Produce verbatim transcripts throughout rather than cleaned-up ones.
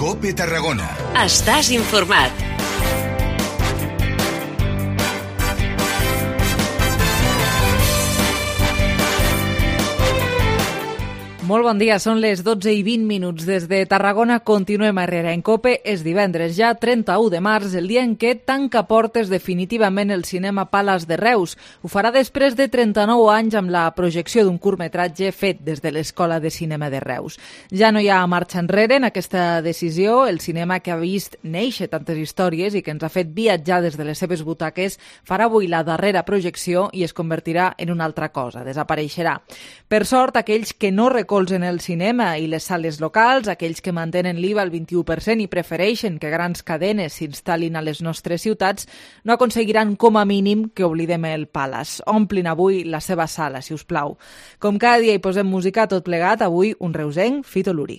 COPE Tarragona. Estàs informat. Molt bon dia, són les dotze i vint minuts. Des de Tarragona continuem a Herrera en COPE. És divendres, ja trenta-u de març, el dia en què tanca portes definitivament el cinema Pales de Reus. Ho farà després de trenta-nou anys amb la projecció d'un curtmetratge fet des de l'Escola de Cinema de Reus. Ja no hi ha marxa enrere en aquesta decisió. El cinema que ha vist néixer tantes històries i que ens ha fet viatjar des de les seves butaques farà avui la darrera projecció i es convertirà en una altra cosa, desapareixerà. Per sort, aquells que no recolzen en el cinema i les sales locals, aquells que mantenen l'I V A al vint-i-u per cent i prefereixen que grans cadenes s'instal·lin a les nostres ciutats, no aconseguiran com a mínim que oblidem el Palace. Omplin avui la seva sala, si us plau. Com cada dia hi posem música tot plegat, avui un reusenc, Fito Luri.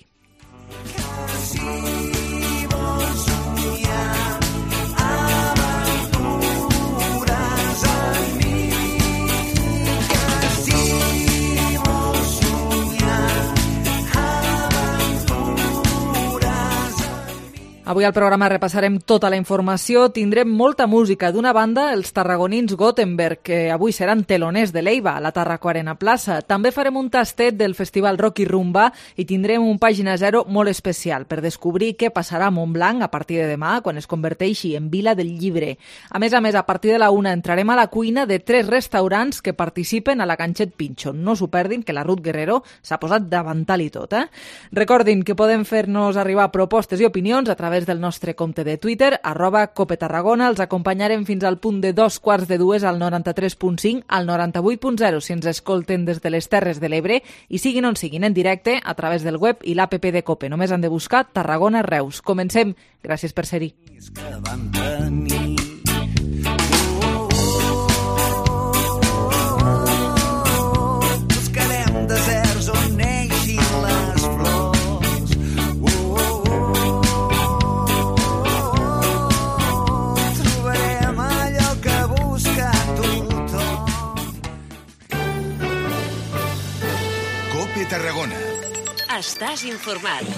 Avui al programa repassarem tota la informació, tindrem molta música. D'una banda, els tarragonins Gothenburg, que avui seran teloners de l'Eiva a la Tarraco Arena Plaça. També farem un tastet del Festival Rock i Rumba i tindrem un Pàgina Zero molt especial per descobrir què passarà a Montblanc a partir de demà, quan es converteixi en Vila del Llibre. A més a més, a partir de la una entrarem a la cuina de tres restaurants que participen a la Ganxet Pinxo. No s'ho perdin, que la Ruth Guerrero s'ha posat davantal i tot. Eh? Recordin que poden fer-nos arribar propostes i opinions a través del nostre compte de Twitter, arroba Cope Tarragona. Els acompanyarem fins al punt de dos quarts de dues al noranta-tres punt cinc, al noranta-vuit punt zero si ens escolten des de les Terres de l'Ebre i siguin on siguin en directe a través del web i l'app de Cope. Només han de buscar Tarragona Reus. Comencem. Gràcies per ser-hi. Tarragona. Estàs informat.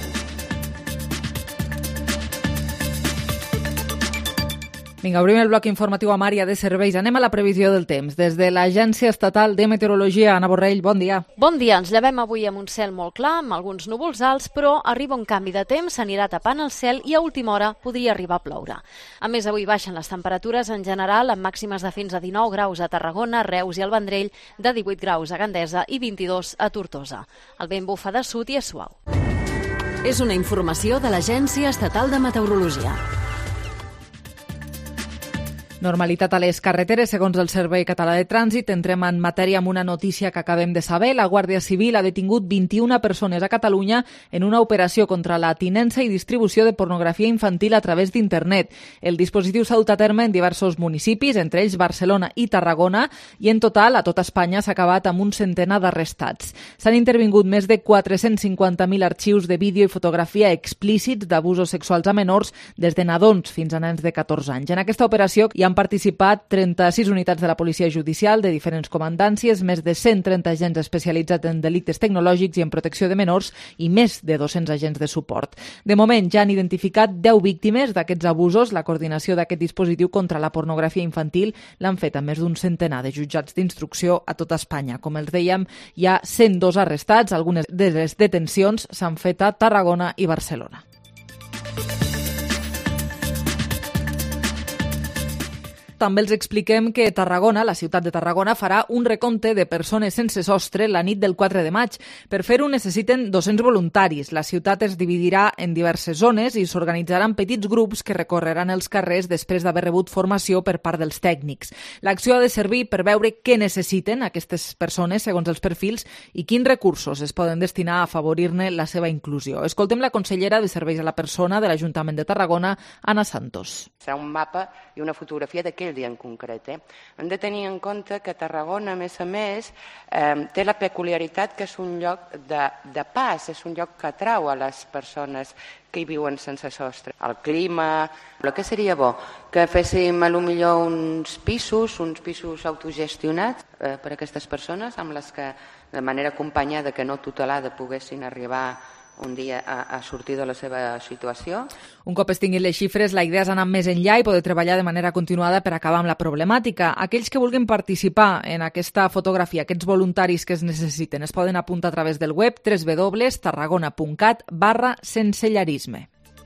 Vinga, obrim el bloc informatiu amb àrea de serveis. Anem a la previsió del temps. Des de l'Agència Estatal de Meteorologia, Anna Borrell, bon dia. Bon dia. Ens llevem avui amb un cel molt clar, amb alguns núvols alts, però arriba un canvi de temps, s'anirà tapant el cel i a última hora podria arribar a ploure. A més, avui baixen les temperatures en general, amb màximes de fins a dinou graus a Tarragona, Reus i el Vendrell, de divuit graus a Gandesa i vint-i-dos a Tortosa. El vent bufa de sud i és suau. És una informació de l'Agència Estatal de Meteorologia. Normalitat a les carreteres, segons el Servei Català de Trànsit. Entrem en matèria amb una notícia que acabem de saber. La Guàrdia Civil ha detingut vint-i-una persones a Catalunya en una operació contra la tinença i distribució de pornografia infantil a través d'internet. El dispositiu s'ha dut a terme en diversos municipis, entre ells Barcelona i Tarragona, i en total a tot Espanya s'ha acabat amb un centenar d'arrestats. S'han intervingut més de quatre-cents cinquanta mil arxius de vídeo i fotografia explícits d'abusos sexuals a menors, des de nadons fins a nens de catorze anys. En aquesta operació hi ha han participat trenta-sis unitats de la Policia Judicial de diferents comandàncies, més de cent trenta agents especialitzats en delictes tecnològics i en protecció de menors i més de dos-cents agents de suport. De moment ja han identificat deu víctimes d'aquests abusos. La coordinació d'aquest dispositiu contra la pornografia infantil l'han fet a més d'un centenar de jutjats d'instrucció a tota Espanya. Com els dèiem, hi ha cent dos arrestats. Algunes de les detencions s'han fet a Tarragona i Barcelona. També els expliquem que Tarragona, la ciutat de Tarragona, farà un recompte de persones sense sostre la nit del quatre de maig. Per fer-ho necessiten dos-cents voluntaris. La ciutat es dividirà en diverses zones i s'organitzaran petits grups que recorreran els carrers després d'haver rebut formació per part dels tècnics. L'acció ha de servir per veure què necessiten aquestes persones segons els perfils i quins recursos es poden destinar a afavorir-ne la seva inclusió. Escoltem la consellera de Serveis a la Persona de l'Ajuntament de Tarragona, Anna Santos. Serà un mapa i una fotografia d'aquell dia en concret. Eh? Hem de tenir en compte que Tarragona, a més a més, eh, té la peculiaritat que és un lloc de, de pas, és un lloc que atrau a les persones que hi viuen sense sostre. El clima, però què seria bo? Que féssim a lo millor uns pisos, uns pisos autogestionats eh, per a aquestes persones amb les que de manera acompanyada, que no tutelada, poguessin arribar un dia a, a sortir de la seva situació. Un cop es tinguin les xifres, la idea és anar més enllà i poder treballar de manera continuada per acabar amb la problemàtica. Aquells que vulguin participar en aquesta fotografia, aquests voluntaris que es necessiten, es poden apuntar a través del web w w w punt tarragona punt cat barra sensellarisme.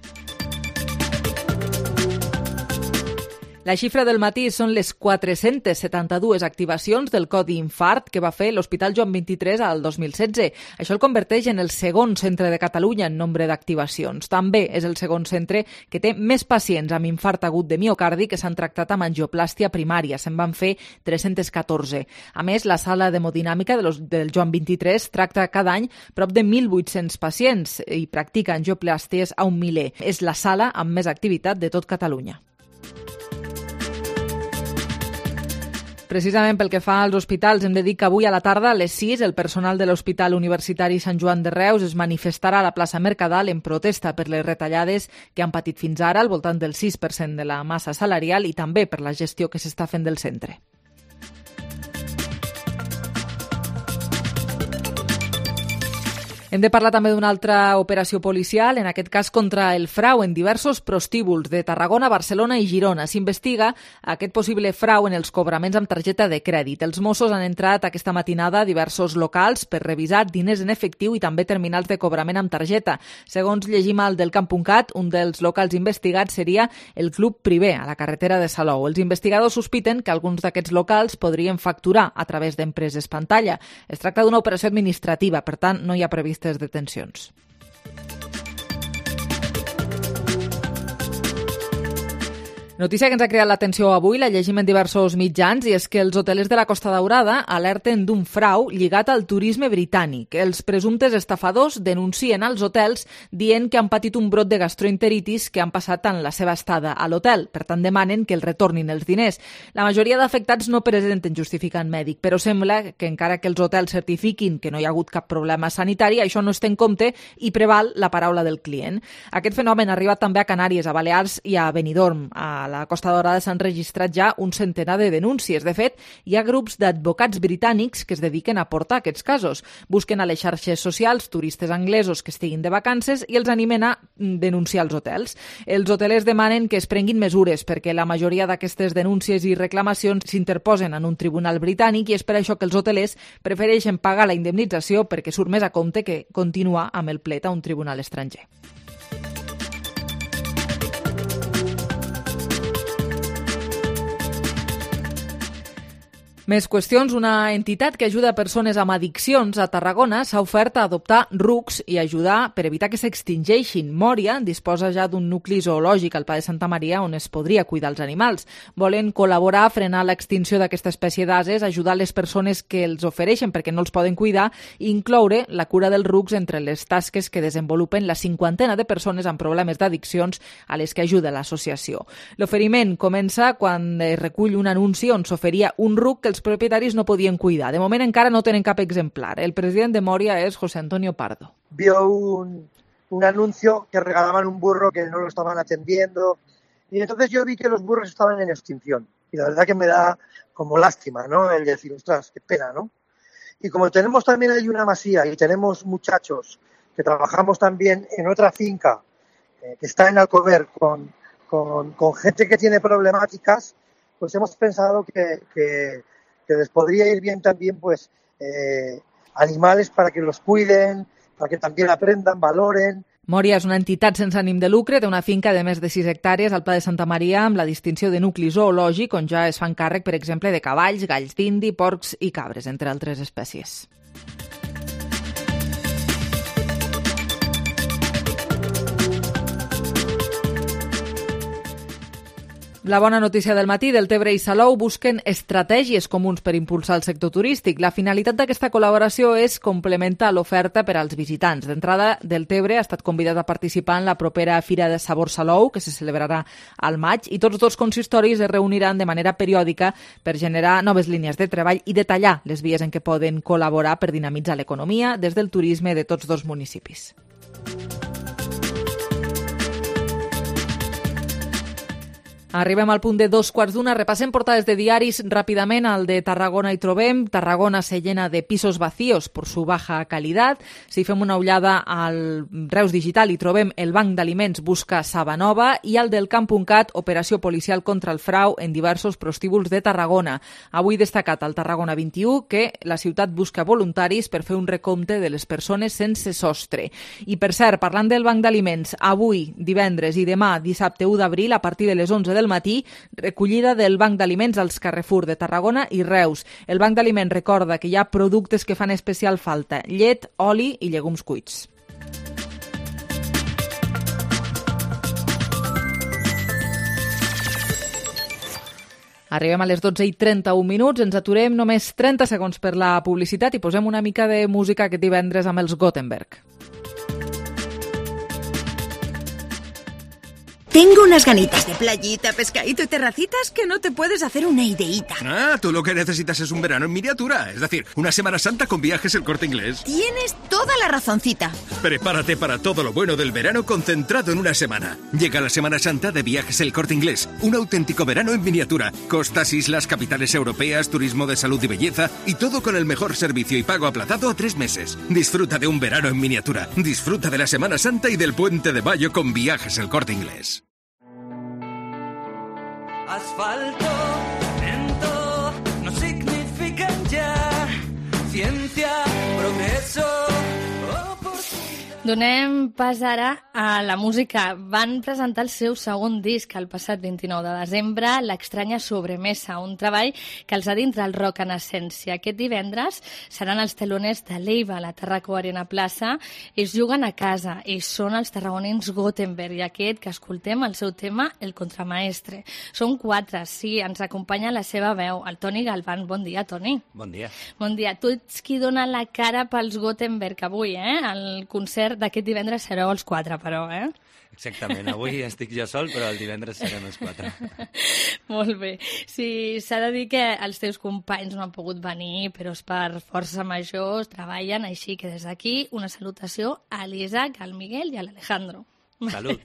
La xifra del matí són les quatre-centes setanta-dues activacions del Codi Infart que va fer l'Hospital Joan vint-i-tres al dos mil setze. Això el converteix en el segon centre de Catalunya en nombre d'activacions. També és el segon centre que té més pacients amb infart agut de miocardi que s'han tractat amb angioplàstia primària. Se'n van fer tres-cents catorze. A més, la sala d'hemodinàmica del Joan vint-i-tres tracta cada any prop de mil vuit-cents pacients i practica angioplàsties a un miler. És la sala amb més activitat de tot Catalunya. Precisament pel que fa als hospitals, hem de dir que avui a la tarda, a les sis, el personal de l'Hospital Universitari Sant Joan de Reus es manifestarà a la plaça Mercadal en protesta per les retallades que han patit fins ara, al voltant del sis per cent de la massa salarial, i també per la gestió que s'està fent del centre. Hem de parlar també d'una altra operació policial, en aquest cas contra el frau en diversos prostíbuls de Tarragona, Barcelona i Girona. S'investiga aquest possible frau en els cobraments amb targeta de crèdit. Els Mossos han entrat aquesta matinada a diversos locals per revisar diners en efectiu i també terminals de cobrament amb targeta. Segons llegim al del camp punt cat, un dels locals investigats seria el Club Privé, a la carretera de Salou. Els investigadors sospiten que alguns d'aquests locals podrien facturar a través d'empreses pantalla. Es tracta d'una operació administrativa, per tant, no hi ha previst detencions. Notícia que ens ha creat l'atenció avui, la llegim en diversos mitjans, i és que els hotelers de la Costa Daurada alerten d'un frau lligat al turisme britànic. Els presumptes estafadors denuncien als hotels dient que han patit un brot de gastroenteritis que han passat en la seva estada a l'hotel. Per tant, demanen que els retornin els diners. La majoria d'afectats no presenten justificant mèdic, però sembla que encara que els hotels certifiquin que no hi ha hagut cap problema sanitari, això no es té en compte i preval la paraula del client. Aquest fenomen ha arribat també a Canàries, a Balears i a Benidorm. A A la Costa Daurada s'han registrat ja un centenar de denúncies. De fet, hi ha grups d'advocats britànics que es dediquen a portar aquests casos. Busquen a les xarxes socials turistes anglesos que estiguin de vacances i els animen a denunciar els hotels. Els hotelers demanen que es prenguin mesures perquè la majoria d'aquestes denúncies i reclamacions s'interposen en un tribunal britànic i és per això que els hotelers prefereixen pagar la indemnització perquè surt més a compte que continuar amb el plet a un tribunal estranger. Més qüestions. Una entitat que ajuda a persones amb addiccions a Tarragona s'ha ofert a adoptar rucs i ajudar per evitar que s'extingeixin. Mòria disposa ja d'un nucli zoològic al Pla de Santa Maria on es podria cuidar els animals. Volen col·laborar a frenar l'extinció d'aquesta espècie d'ases, ajudar les persones que els ofereixen perquè no els poden cuidar i incloure la cura dels rucs entre les tasques que desenvolupen la cinquantena de persones amb problemes d'addiccions a les que ajuda l'associació. L'oferiment comença quan es recull un anunci on s'oferia un ruc que els propietaris no podien cuidar. De moment encara no tenen cap exemplar. El president de Moria es José Antonio Pardo. Vio un, un anuncio que regalaban un burro que no lo estaban atendiendo y entonces yo vi que los burros estaban en extinción y la verdad que me da como lástima, ¿no? El decir, ostras, qué pena, ¿no? Y como tenemos también ahí una masía y tenemos muchachos que trabajamos también en otra finca eh, que está en Alcover con, con, con gente que tiene problemáticas, pues hemos pensado que, que que les podría ir bien también pues eh, animales para que los cuiden, para que también aprendan, valoren. Mòria és una entitat sense ànim de lucre, té una finca de més de sis hectàrees al Pla de Santa Maria amb la distinció de nucli zoològic on ja es fan càrrec, per exemple, de cavalls, galls d'indi, porcs i cabres, entre altres espècies. La bona notícia del matí, Deltebre i Salou busquen estratègies comuns per impulsar el sector turístic. La finalitat d'aquesta col·laboració és complementar l'oferta per als visitants. D'entrada, Deltebre ha estat convidat a participar en la propera Fira de Sabor Salou, que se celebrarà al maig, i tots dos consistoris es reuniran de manera periòdica per generar noves línies de treball i detallar les vies en què poden col·laborar per dinamitzar l'economia des del turisme de tots dos municipis. Arribem al punt de dos quarts d'una. Repassem portades de diaris ràpidament. Al de Tarragona hi trobem: Tarragona se llena de pisos vacíos por su baja calidad. Si fem una ullada al Reus Digital hi trobem: el Banc d'Aliments busca Sabanova, i al del Camp.cat, operació policial contra el frau en diversos prostíbuls de Tarragona. Avui destacat al Tarragona vint-i-u que la ciutat busca voluntaris per fer un recompte de les persones sense sostre. I per cert, parlant del Banc d'Aliments, avui, divendres i demà, dissabte u d'abril, a partir de les onze del matí, recollida del Banc d'Aliments als Carrefour de Tarragona i Reus. El Banc d'Aliments recorda que hi ha productes que fan especial falta: llet, oli i llegums cuits. Arribem a les dotze i trenta-un minuts, ens aturem només trenta segons per la publicitat i posem una mica de música aquest divendres amb els Gothenburg. Tengo unas ganitas de playita, pescadito y terracitas que no te puedes hacer una ideíta. Ah, tú lo que necesitas es un verano en miniatura, es decir, una Semana Santa con Viajes El Corte Inglés. Tienes toda la razoncita. Prepárate para todo lo bueno del verano concentrado en una semana. Llega la Semana Santa de Viajes El Corte Inglés, un auténtico verano en miniatura. Costas, islas, capitales europeas, turismo de salud y belleza, y todo con el mejor servicio y pago aplazado a tres meses. Disfruta de un verano en miniatura. Disfruta de la Semana Santa y del Puente de Mayo con Viajes El Corte Inglés. Asfalto, cemento, no significan ya ciencia, progreso, oportunidad. Donem pas ara a la música. Van presentar el seu segon disc el passat vint-i-nou de desembre, L'estranya sobremesa, un treball que els adentra el rock en essència. Aquest divendres seran els teloners de l'Eiva a la Tarraco Arena Plaça. Ells juguen a casa, ells són els tarragonins Gothenburg, i aquest que escoltem el seu tema, El contramaestre. Són quatre, sí, ens acompanya la seva veu, el Toni Galván. Bon dia, Toni. Bon dia. Bon dia. Tu ets qui dona la cara pels Gothenburg avui, eh? El concert d'aquest divendres sereu els quatre, però, eh? Exactament, avui estic jo sol, però el divendres serem els quatre. Molt bé. Sí, s'ha de dir que els teus companys no han pogut venir, però és per força major, treballen, així que des d'aquí una salutació a l'Isaac, al Miguel i a l'Alejandro. Salut.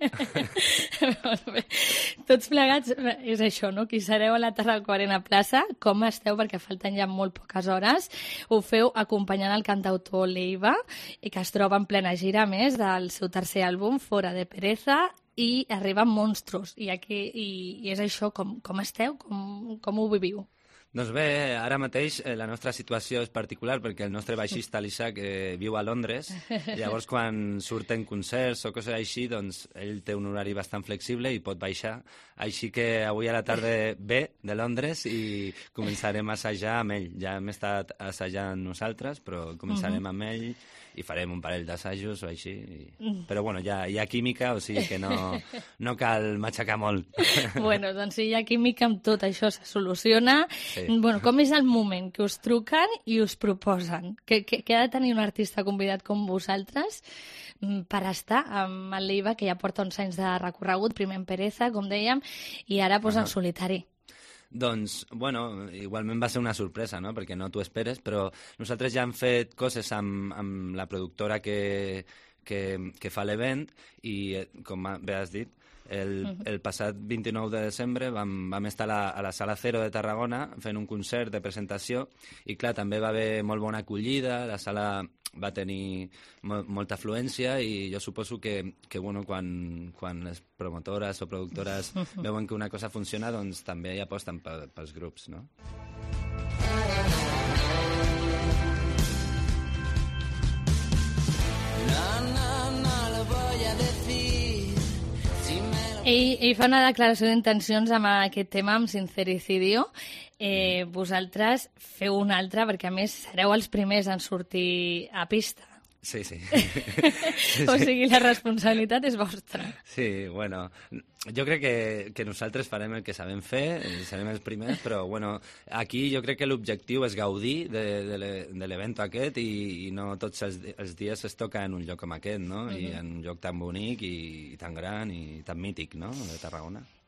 Molt bé. Tots plegats, és això, no? Qui sereu a la Tarraco Arena Plaça, com esteu? Perquè falten ja molt poques hores. Ho feu acompanyant el cantautor l'Eiva, que es troba en plena gira, més, del seu tercer àlbum, Fora de Pereza, i arriben Monstros. I, aquí, i, i és això, com, com esteu? Com, com ho viviu? Doncs bé, ara mateix eh, la nostra situació és particular perquè el nostre baixista, l'Isaac, eh, viu a Londres. Llavors, quan surten concerts o coses així, doncs ell té un horari bastant flexible i pot baixar. Així que avui a la tarda ve de Londres i començarem a assajar amb ell. Ja hem estat assajant nosaltres, però començarem uh-huh. amb ell i farem un parell d'assajos o així. I... Però bueno, ja hi ha química, o sigui que no, no cal matxacar molt. Bueno, doncs si hi ha química amb tot això se soluciona. Sí. Bueno, com és el moment que us truquen i us proposen? Que, que, que ha de tenir un artista convidat com vosaltres per estar amb el l'Eiva, que ja porta uns anys de recorregut, primer en Pereza, com dèiem, i ara pues, en solitari. Doncs, bueno, igualment va ser una sorpresa, no?, perquè no t'ho esperes, però nosaltres ja hem fet coses amb, amb la productora que, que, que fa l'event i, com bé has dit, el, el passat vint-i-nou de desembre vam, vam estar a la, a la Sala Cero de Tarragona fent un concert de presentació i, clar, també va haver molt bona acollida, la sala va tenir mo molta afluència i jo suposo que, que bueno, quan, quan les promotores o productores veuen que una cosa funciona, doncs també hi aposten pe, pels grups, no? Ell, ell fa una declaració d'intencions amb aquest tema, amb Sincericidio. Eh, vosaltres feu una altra, perquè a més sereu els primers en sortir a pista. Sí, sí. O sigui, la responsabilitat és vostra. Sí, bueno, jo crec que, que nosaltres farem el que sabem fer, serem els primers, però bueno, aquí jo crec que l'objectiu és gaudir de, de l'event aquest i, i no tots els, els dies es toca en un lloc com aquest, no? Uh-huh. I en un lloc tan bonic i, i tan gran i tan mític, no?, de Tarragona.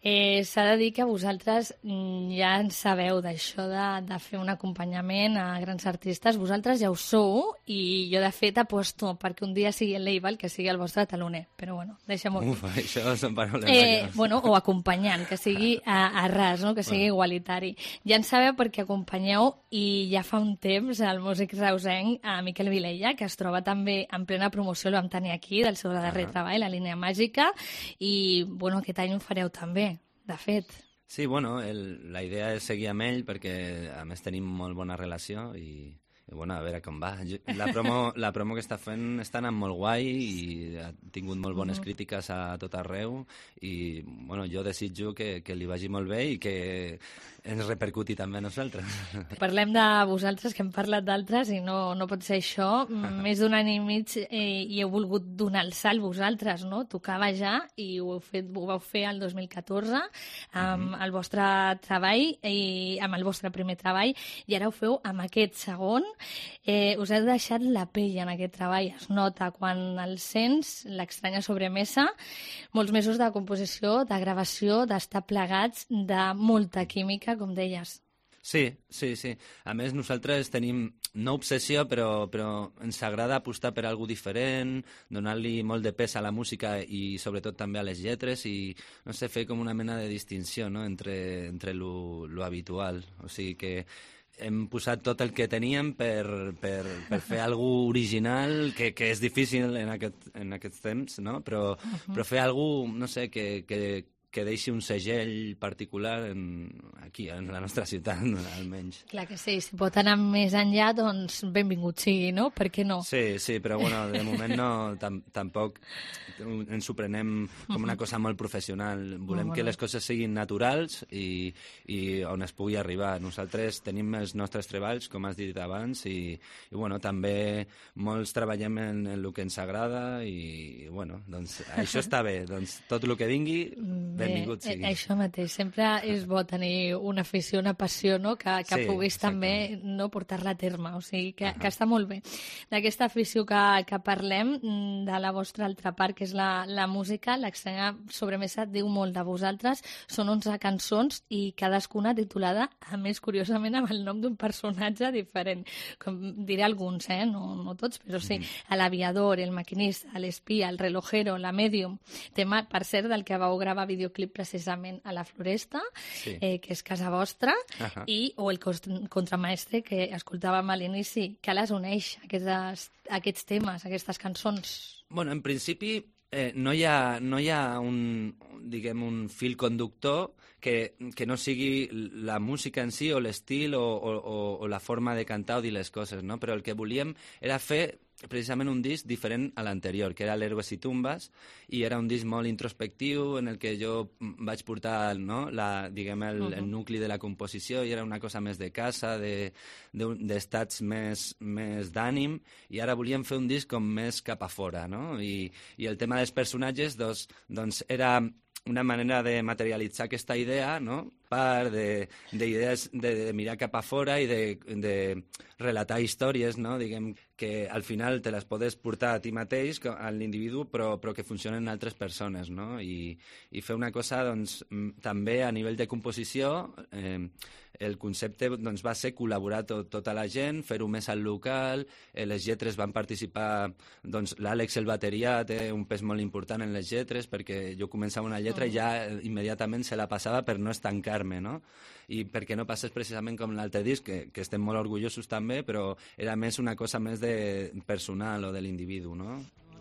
Eh, S'ha de dir que vosaltres mm, ja en sabeu d'això de, de fer un acompanyament a grans artistes. Vosaltres ja ho sou i jo, de fet, aposto perquè un dia sigui el Leibal que sigui el vostre taloner. Però, bueno, deixem-ho. Uf, això són paraules eh, majors. Bueno, o acompanyant, que sigui a, a ras, no? Que sigui bueno. igualitari. Ja en sabeu perquè acompanyeu i ja fa un temps el músic reusenc a Miquel Vilella, que es troba també en plena promoció, el vam tenir aquí, del seu darrer uh-huh. treball, La línia màgica, i, bueno, aquest any ho fareu també. De fet. Sí, bueno, el, la idea és seguir amb ell perquè, a més, tenim molt bona relació i, i bueno, a veure com va. La promo, la promo que està fent està anant molt guai i ha tingut molt bones crítiques a tot arreu i, bueno, jo desitjo que, que li vagi molt bé i que ens repercuti també a nosaltres. Parlem de vosaltres, que hem parlat d'altres i no, no pot ser això. Més d'un any i mig eh, i heu volgut donar el salt vosaltres, no? Tocava ja i ho, heu fet, ho vau fer el dos mil catorze amb mm-hmm. el vostre treball i amb el vostre primer treball i ara ho feu amb aquest segon. Eh, us heu deixat la pell en aquest treball, es nota quan el sents, l'estranya sobremesa, molts mesos de composició, de gravació, d'estar plegats, de molta química, com deies. Sí, sí, sí. A més, nosaltres tenim, no obsessió, però, però ens agrada apostar per alguna diferent, donar-li molt de pes a la música i sobretot també a les lletres i, no sé, fer com una mena de distinció, no?, entre, entre lo, lo habitual. O sigui que hem posat tot el que teníem per, per, per fer alguna original, que, que és difícil en aquest, en aquests temps, no?, però, uh-huh. però fer alguna, no sé, que, que, que deixi un segell particular en, aquí, en la nostra ciutat, almenys. Clar que sí, si pot anar més enllà, doncs benvingut sigui, no? Per què no? Sí, sí, però bueno, de moment no, tam, tampoc ens ho prenem com una cosa molt professional. Volem oh, bueno. que les coses siguin naturals i, i on es pugui arribar. Nosaltres tenim els nostres treballs, com has dit abans, i, i bueno, també molts treballem en, en el que ens agrada i, bueno, doncs això està bé. Doncs tot el que vingui, benvingut sigui. Eh, això mateix, sempre és bo tenir una afició, una passió, no?, que, que sí, puguis també no portar-la a terme, o sigui, que, uh -huh. que està molt bé. D'aquesta afició que, que parlem, de la vostra altra part, que és la, la música, l'estranya sobremesa diu molt de vosaltres, són onze cançons i cadascuna titulada, a més, curiosament, amb el nom d'un personatge diferent, com diré alguns, eh?, no, no tots, però sí, mm. l'aviador, el maquinista, l'espia, el relojero, la medium, tema, per cert, del que vau gravar videoclip precisament a la Floresta, sí. eh, que és casa vostra, uh -huh. i o el contramaestre que escoltàvem a l'inici, que les uneix, aquestes, aquests temes, aquestes cançons. Bueno, en principi eh, no hi ha, no hi ha un, diguem, un fil conductor que, que no sigui la música en si o l'estil o, o, o la forma de cantar o dir les coses, no? Però el que volíem era fer precisament un disc diferent a l'anterior, que era l'Héroes y Tumbas, i era un disc molt introspectiu en el que jo vaig portar, no?, la, diguem, el, uh-huh. el nucli de la composició, i era una cosa més de casa, de, de, d'estats més, més d'ànim, i ara volíem fer un disc com més cap a fora, no? I, i el tema dels personatges, doncs, doncs era una manera de materialitzar aquesta idea, no?, part d'idees de, de, de mirar cap a fora i de, de relatar històries, no?, diguem, que al final te les podes portar a ti mateix, a l'individu, però, però que funcionen en altres persones, no? I, i fer una cosa, doncs, també a nivell de composició, eh, el concepte doncs, va ser col·laborar tot, tota la gent, fer-ho més al local, eh, les lletres van participar, doncs l'Àlex, el bateria, té un pes molt important en les lletres, perquè jo començava una lletra i ja eh, immediatament se la passava per no estancar-me, no? I perquè no passés precisament com l'altre disc, que, que estem molt orgullosos també, però era més una cosa més de personal o de l'individu, no?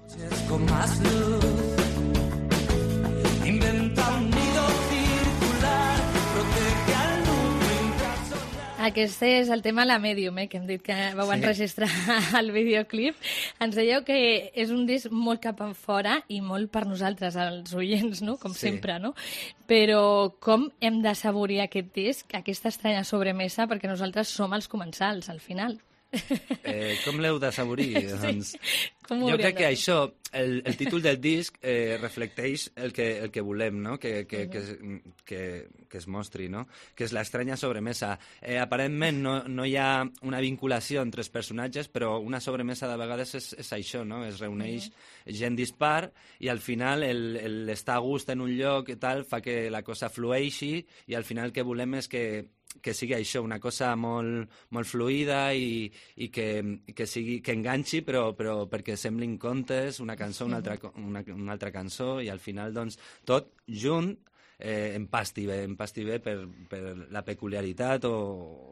Con más luz, inventa un nido circular, protege al núcleo intrasolar. Aquest és el tema La Medium, eh, que hem dit que vau sí. enregistrar el videoclip. Ens dèieu que és un disc molt cap enfora i molt per nosaltres, els oients, no?, com sí. sempre, no? Però com hem de saborir aquest disc, aquesta estranya sobremesa, perquè nosaltres som els comensals, al final? Eh, com l'heu d'assaborir? Sí. Doncs, Com ho jo hauríem crec que de- això, el, el títol del disc eh, reflecteix el que, el que volem, no? que, que, que, es, que, que es mostri, no? Que és l'estranya sobremesa. Eh, aparentment no, no hi ha una vinculació entre els personatges, però una sobremesa de vegades és, és això, no? Es reuneix gent dispar i al final el, el estar a gust en un lloc i tal fa que la cosa flueixi i al final el que volem és que que sigui això, una cosa molt, molt fluida i, i que, que, sigui, que enganxi, però, però perquè semblin contes, una cançó, una altra, una, una altra cançó, i al final, doncs, tot junt eh, empasti bé, empasti bé per, per la peculiaritat o,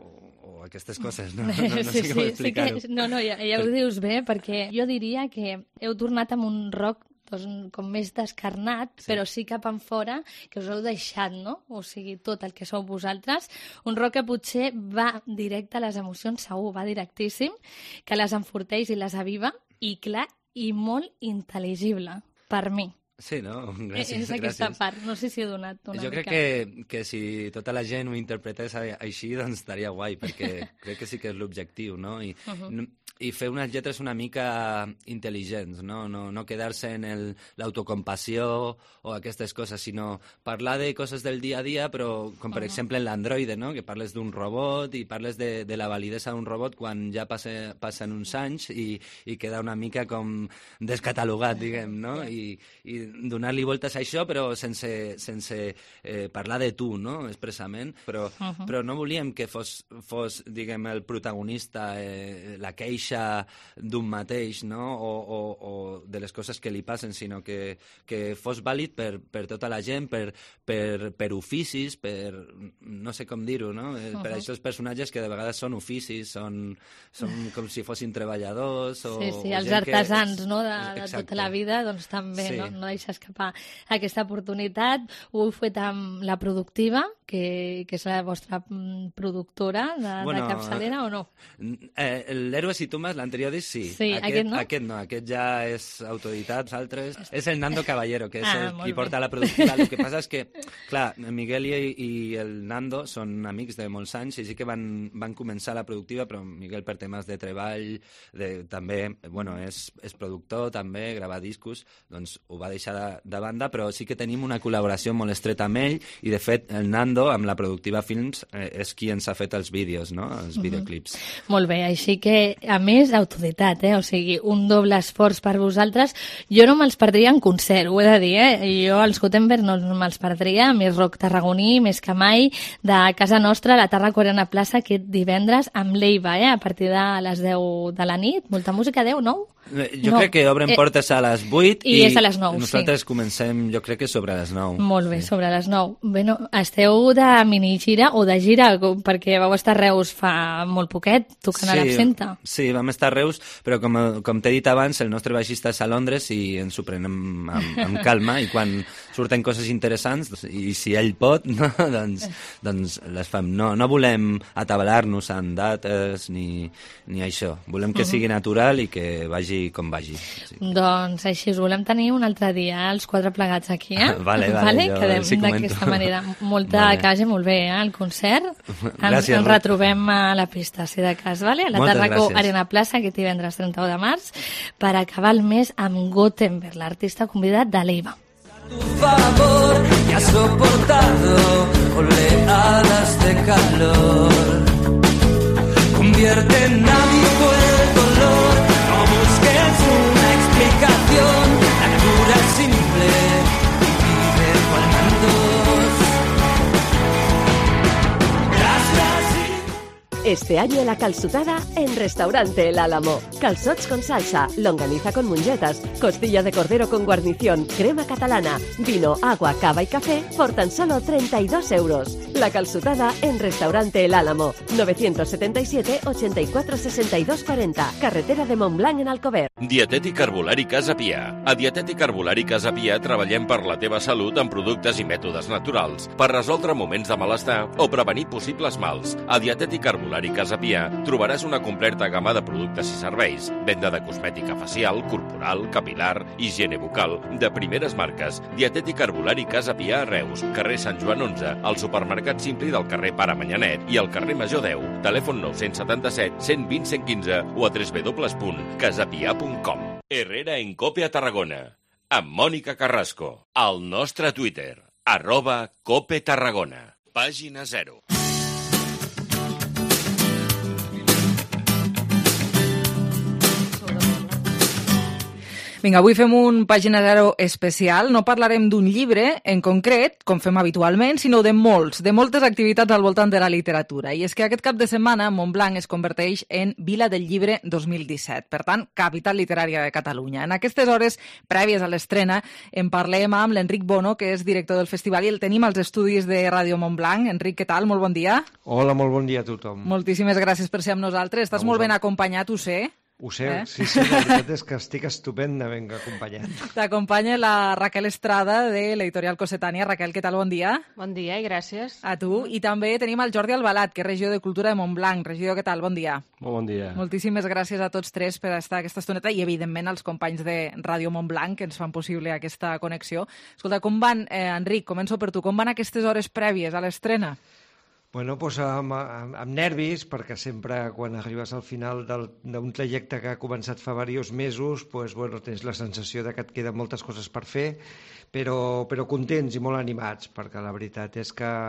o aquestes coses, no? No, no sé sí, com sí, explicar-ho. sí que, no, no, ja, ja ho dius bé, perquè jo diria que heu tornat amb un rock doncs, com més descarnat, sí. però sí cap en fora, que us heu deixat, no? O sigui, tot el que sou vosaltres. Un rock que potser va directe a les emocions, segur, va directíssim, que les enforteix i les aviva, i clar, i molt intel·ligible, per mi. Sí, no? Gràcies, és aquesta gràcies. part, no sé si he donat una jo mica. crec que, que si tota la gent ho interpretés a- així, doncs estaria guai, perquè crec que sí que és l'objectiu, no? I, Uh -huh. no- i fer unes lletres una mica intel·ligents, no? No, no quedar-se en el- l'autocompassió o aquestes coses, sinó parlar de coses del dia a dia, però com per Uh-huh. exemple en l'Android, no? Que parles d'un robot i parles de, de la validesa d'un robot quan ja passe, passen uns anys i, i queda una mica com descatalogat, diguem, no? I, i donar-li voltes a això, però sense, sense eh, parlar de tu, no? Expressament, però, Uh-huh. però no volíem que fos, fos diguem, el protagonista, eh, la queixa d'un mateix, no? O, o, o de les coses que li passen, sinó que, que fos vàlid per, per tota la gent, per, per, per oficis, per... no sé com dir-ho, no? Eh, Per Uh-huh. això els personatges que de vegades són oficis, són, són com si fossin treballadors o... Sí, sí, o els gent que- artesans, no?, de, de Exacte. tota la vida, doncs també, Sí. no, no deixar escapar aquesta oportunitat. Ho heu fet amb la productiva, que, que és la vostra mm, productora de, Bueno, de capçalera, o no? Eh, L'Héroes i Tumes, l'anterior disc, sí. Sí, aquest no? Aquest no, aquest ja és autoritat, altres... És el Nando Caballero, que és Ah, el, molt qui bé. porta la productiva. El que passa és que, clar, Miguel i, i el Nando són amics de molts anys i sí que van, van començar la productiva, però Miguel per temes de treball, de, també, bueno, és, és productor, també, grava discos, doncs ho va deixar de, de banda, però sí que tenim una col·laboració molt estreta amb ell i, de fet, el Nando, amb la productiva Films, eh, és qui ens ha fet els vídeos, no?, els Mhm. videoclips. Molt bé, així que, a més, autoritat, eh? O sigui, un doble esforç per vosaltres. Jo no me'ls perdria en concert, ho he de dir, eh? Jo als Gutenberg no me'ls perdria, més rock tarragoní, més que mai, de casa nostra, a la Terra Coreana Plaça, aquest divendres, amb l'Eiva, eh? A partir de les deu de la nit, molta música, deu, nou? Eh, Jo No. crec que obren Eh, portes a les vuit i és a les nou, sí. nosaltres comencem, jo crec que sobre les nou. Molt bé, sobre les nou. Bueno, esteu de minigira o de gira, com- perquè vau estar a Reus fa molt poquet, tocant a l'Absenta. Sí, vam estar a Reus, però com, com t'he dit abans, el nostre baixista és a Londres i ens ho prenem amb, amb calma i quan surten coses interessants, doncs, i si ell pot, no? doncs, doncs les fem. No, no volem atabalar-nos en dates ni, ni això. Volem que Mhm. sigui natural i que vagi com vagi. Sí. Doncs així us volem tenir un altre dia, els quatre plegats aquí, eh? Vale, vale, jo Quedem els hi comento. d'aquesta manera. Molta, Molt bé. que vagi molt bé, eh, el concert. Ens, Gràcies, ens Ruth. retrobem a la pista, si de cas, vale? A la Moltes Tarraco gràcies. Arena Plaça, aquest divendres trenta-u de març, per acabar el mes amb Gutenberg, l'artista convidat de l'Eiva. Tu favor y has soportado oleadas de calor. Convierte en hábito el dolor, no busques una explicación, la cura es simple, vive colmandos. Gracias y... Este año la calzutada en Restaurante El Álamo. Calzots con salsa, longaniza con mungetas, costilla de cordero con guarnición, crema catalana, vino, agua, cava y café por tan solo treinta y dos euros. La calzutada en Restaurante El Álamo. novecientos setenta y siete, ochenta y cuatro, sesenta y dos cuarenta. Carretera de Montblanc en Alcover. Dietètic Herbolari Casa Pia. A Dietètic Herbolari Casa Pia treballem per la teva salut amb productes i mètodes naturals per resoldre moments de malestar o prevenir possibles mals. A Dietètic Herbolari Herbulari Casa Pià trobaràs una completa gamma de productes i serveis, venda de cosmètica facial, corporal, capilar, higiene bucal, de primeres marques. Dietètica Herbulari Casa Pià a Reus, carrer Sant Joan onze, al supermercat Simpli del carrer Pare Manyanet i al carrer Major deu. Telèfon nou set set, cent vint, cent quinze o a w w w punt casapia punt com. Herrera en Cope a Tarragona, amb Mònica Carrasco. Al nostre Twitter, arroba Cope Tarragona. Pàgina zero. Vinga, avui fem un Pàgina Zero especial. No parlarem d'un llibre en concret, com fem habitualment, sinó de molts, de moltes activitats al voltant de la literatura. I és que aquest cap de setmana Montblanc es converteix en Vila del Llibre dos mil disset, per tant, capital literària de Catalunya. En aquestes hores prèvies a l'estrena en parlem amb l'Enric Bono, que és director del festival, i el tenim als estudis de Ràdio Montblanc. Enric, què tal? Molt bon dia. Hola, molt bon dia a tothom. Moltíssimes gràcies per ser amb nosaltres. Estàs molt ben acompanyat, ho sé. Ho sé, eh? sí, sí, la veritat és que estic estupendament acompanyat. T'acompanya la Raquel Estrada de l'editorial Cossetània. Raquel, què tal? Bon dia. Bon dia i gràcies. A tu. I també tenim el Jordi Albalat, que és regidor de Cultura de Montblanc. Regidor, què tal? Bon dia. Molt bon dia. Moltíssimes gràcies a tots tres per estar aquesta estoneta i, evidentment, als companys de Ràdio Montblanc que ens fan possible aquesta connexió. Escolta, com van, eh, Enric, començo per tu, com van aquestes hores prèvies a l'estrena? Bueno, doncs amb, amb, amb nervis, perquè sempre quan arribes al final d'un trajecte que ha començat fa diversos mesos, doncs, bueno, tens la sensació de que et queden moltes coses per fer, però, però contents i molt animats, perquè la veritat és que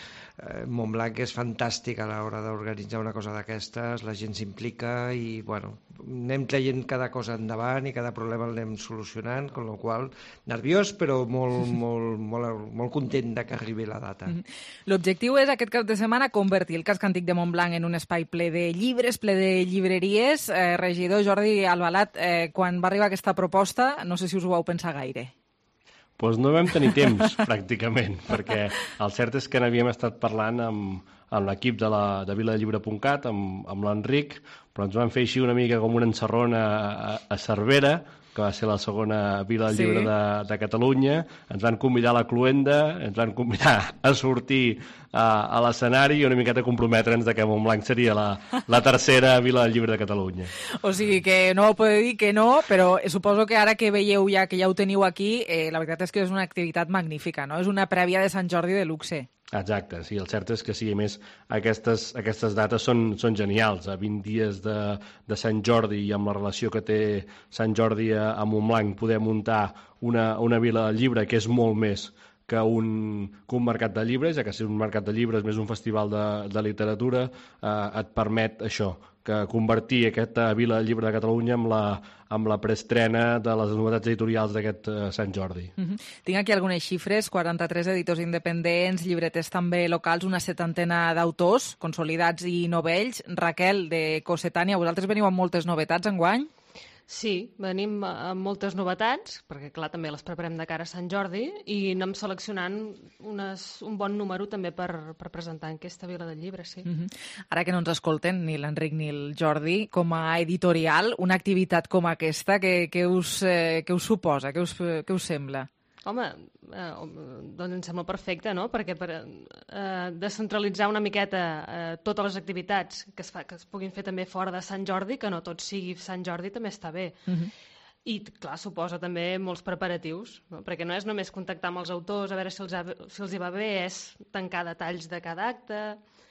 eh, Montblanc és fantàstic a l'hora d'organitzar una cosa d'aquestes, la gent s'implica i bueno, anem traient cada cosa endavant i cada problema l'anem solucionant, amb la qual cosa nerviós però molt, molt, molt, molt content de que arribi la data. L'objectiu és aquest cap de setmana convertir el casc antic de Montblanc en un espai ple de llibres, ple de llibreries. Eh, regidor Jordi Albalat, eh, quan va arribar aquesta proposta, no sé si us ho vau pensar gaire. Doncs pues no vam tenir temps, pràcticament, perquè el cert és que n'havíem estat parlant amb, amb l'equip de, la, de viladellibre punt cat, amb, amb l'Enric, però ens van fer així una mica com una encerrona a, a Cervera, que va ser la segona Vila del Llibre sí. de, de Catalunya. Ens van convidar a la Cluenda, ens van convidar a sortir a, a l'escenari i una miqueta comprometre'ns de que Montblanc seria la, la tercera Vila del Llibre de Catalunya. O sigui que no vau poder dir que no, però suposo que ara que veieu ja, que ja ho teniu aquí, eh, la veritat és que és una activitat magnífica, no? És una prèvia de Sant Jordi de luxe. Exacte, sí, el cert és que sí, a més aquestes, aquestes dates són, són genials, a vint dies de, de Sant Jordi i amb la relació que té Sant Jordi a, a Montblanc poder muntar una, una vila del llibre que és molt més que un, que un mercat de llibres, ja que ser un mercat de llibres més un festival de, de literatura, eh, et permet això, que convertir aquesta Vila del Llibre de Catalunya amb la, amb la preestrena de les novetats editorials d'aquest eh, Sant Jordi. Uh-huh. Tinc aquí algunes xifres, quaranta-tres editors independents, llibreters també locals, una setantena d'autors consolidats i novells. Raquel, de Cossetània, vosaltres veniu amb moltes novetats enguany? Sí, venim amb moltes novetats, perquè clar, també les preparem de cara a Sant Jordi i anem seleccionant unes, un bon número també per, per presentar en aquesta Vila del Llibre, sí. Uh-huh. Ara que no ens escolten ni l'Enric ni el Jordi, com a editorial, una activitat com aquesta, què, què, us, eh, què us suposa, què us, què us sembla? Home, eh, doncs em sembla perfecte, no? Perquè per eh, descentralitzar una miqueta eh, totes les activitats que es, fa, que es puguin fer també fora de Sant Jordi, que no tot sigui Sant Jordi, també està bé. Uh-huh. I, clar, suposa també molts preparatius, no? Perquè no és només contactar amb els autors, a veure si els, ha, si els hi va bé, és tancar detalls de cada acte...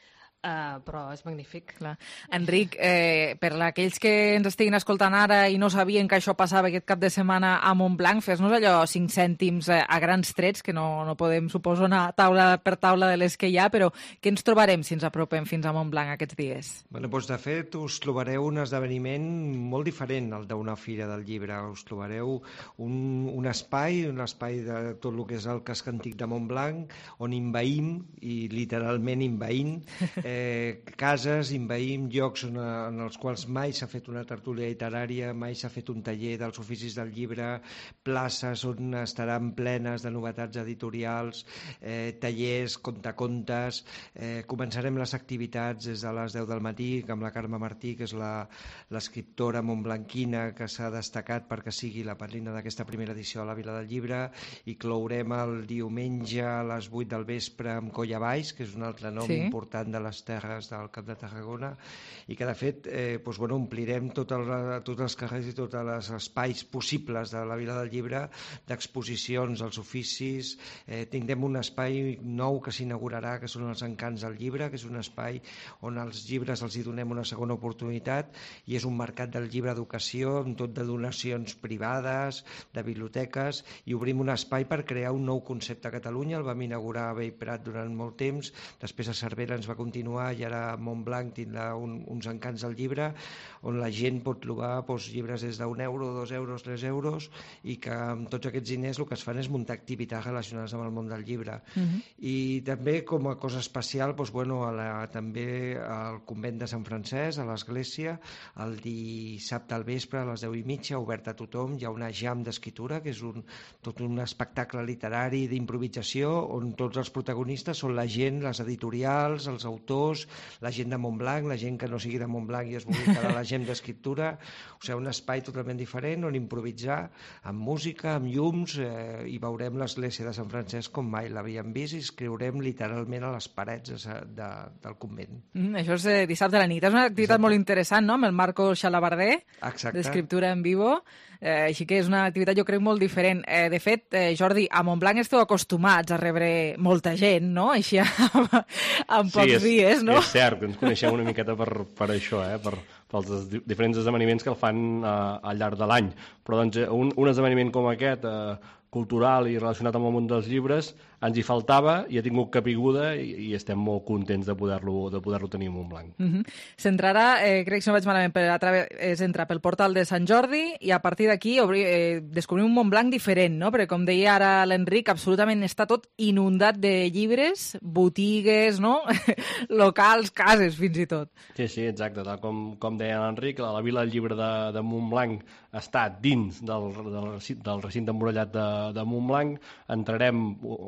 Uh, però és magnífic. Clar. Enric, eh, per aquells que ens estiguin escoltant ara i no sabien que això passava aquest cap de setmana a Montblanc, fes-nos allò cinc cèntims eh, a grans trets, que no, no podem, suposo, anar taula per taula de les que hi ha, però què ens trobarem si ens apropem fins a Montblanc aquests dies? Bueno, doncs, de fet, us trobareu un esdeveniment molt diferent al d'una fira del llibre. Us trobareu un, un espai, un espai de tot el que és el casc antic de Montblanc, on invaïm, i literalment invaïm, Eh, cases, invaïm llocs en, en els quals mai s'ha fet una tertúlia literària, mai s'ha fet un taller dels oficis del llibre, places on estaran plenes de novetats editorials, eh, tallers, contacontes. Eh, començarem les activitats des de les deu del matí amb la Carme Martí, que és l'escriptora montblanquina que s'ha destacat perquè sigui la padrina d'aquesta primera edició de la Vila del Llibre, i clourem el diumenge a les vuit del vespre amb Colla Baix, que és un altre nom sí. important de la les terres del Camp de Tarragona i que de fet eh, doncs, bueno, omplirem tot el, tots els carrers i tots els espais possibles de la Vila del Llibre d'exposicions, els oficis. Eh, tindrem un espai nou que s'inaugurarà, que són els Encants del Llibre, que és un espai on els llibres els hi donem una segona oportunitat i és un mercat del llibre d'educació amb tot de donacions privades, de biblioteques, i obrim un espai per crear un nou concepte a Catalunya. El vam inaugurar a Bellprat durant molt temps, després a Cervera ens va continuar i ara a Montblanc tindrà un, uns Encants del Llibre on la gent pot trobar doncs, llibres des d'un euro, dos euros, tres euros i que amb tots aquests diners el que es fan és muntar activitats relacionades amb el món del llibre. Uh-huh. I també com a cosa especial doncs, bueno, a la, també al convent de Sant Francesc, a l'església, el dissabte al vespre a les deu i mitja, obert a tothom, hi ha una jam d'escriptura, que és un, tot un espectacle literari d'improvisació on tots els protagonistes són la gent, les editorials, els autors, la gent de Montblanc, la gent que no sigui de Montblanc i es vulgui quedar a la jam d'escriptura, o sigui, un espai totalment diferent on improvisar amb música, amb llums, eh, i veurem l'església de Sant Francesc com mai l'havíem vist i escriurem literalment a les parets de, de, del convent. Mm, això és eh, dissabte a la nit. És una activitat Exacte. Molt interessant, no?, amb el Marco Xalabarder, d'escriptura en vivo. Eh, així que és una activitat, jo crec, molt diferent. Eh, de fet, eh, Jordi, a Montblanc esteu acostumats a rebre molta gent, no?, així amb, amb pocs sí, és, dies, no? Sí, és cert, que ens coneixem una miqueta per, per això, eh? per, pels diferents esdeveniments que el fan eh, al llarg de l'any. Però doncs, un, un esdeveniment com aquest, eh, cultural i relacionat amb el món dels llibres, ens hi faltava i ha tingut capiguda i, i estem molt contents de poder-lo de poder-lo tenir a Montblanc. Uh-huh. S'entrarà, eh, crec que no vaig malament, per a través, és entrar pel portal de Sant Jordi i a partir d'aquí eh, descobrim un Montblanc diferent, no? Perquè com deia ara l'Enric, absolutament està tot inundat de llibres, botigues, no? Locals, cases, fins i tot. Sí, sí, exacte. Tal com, com deia l'Enric, la, la Vila del Llibre de, de Montblanc està dins del, del, del recinte emmurallat de, de Montblanc. Entrarem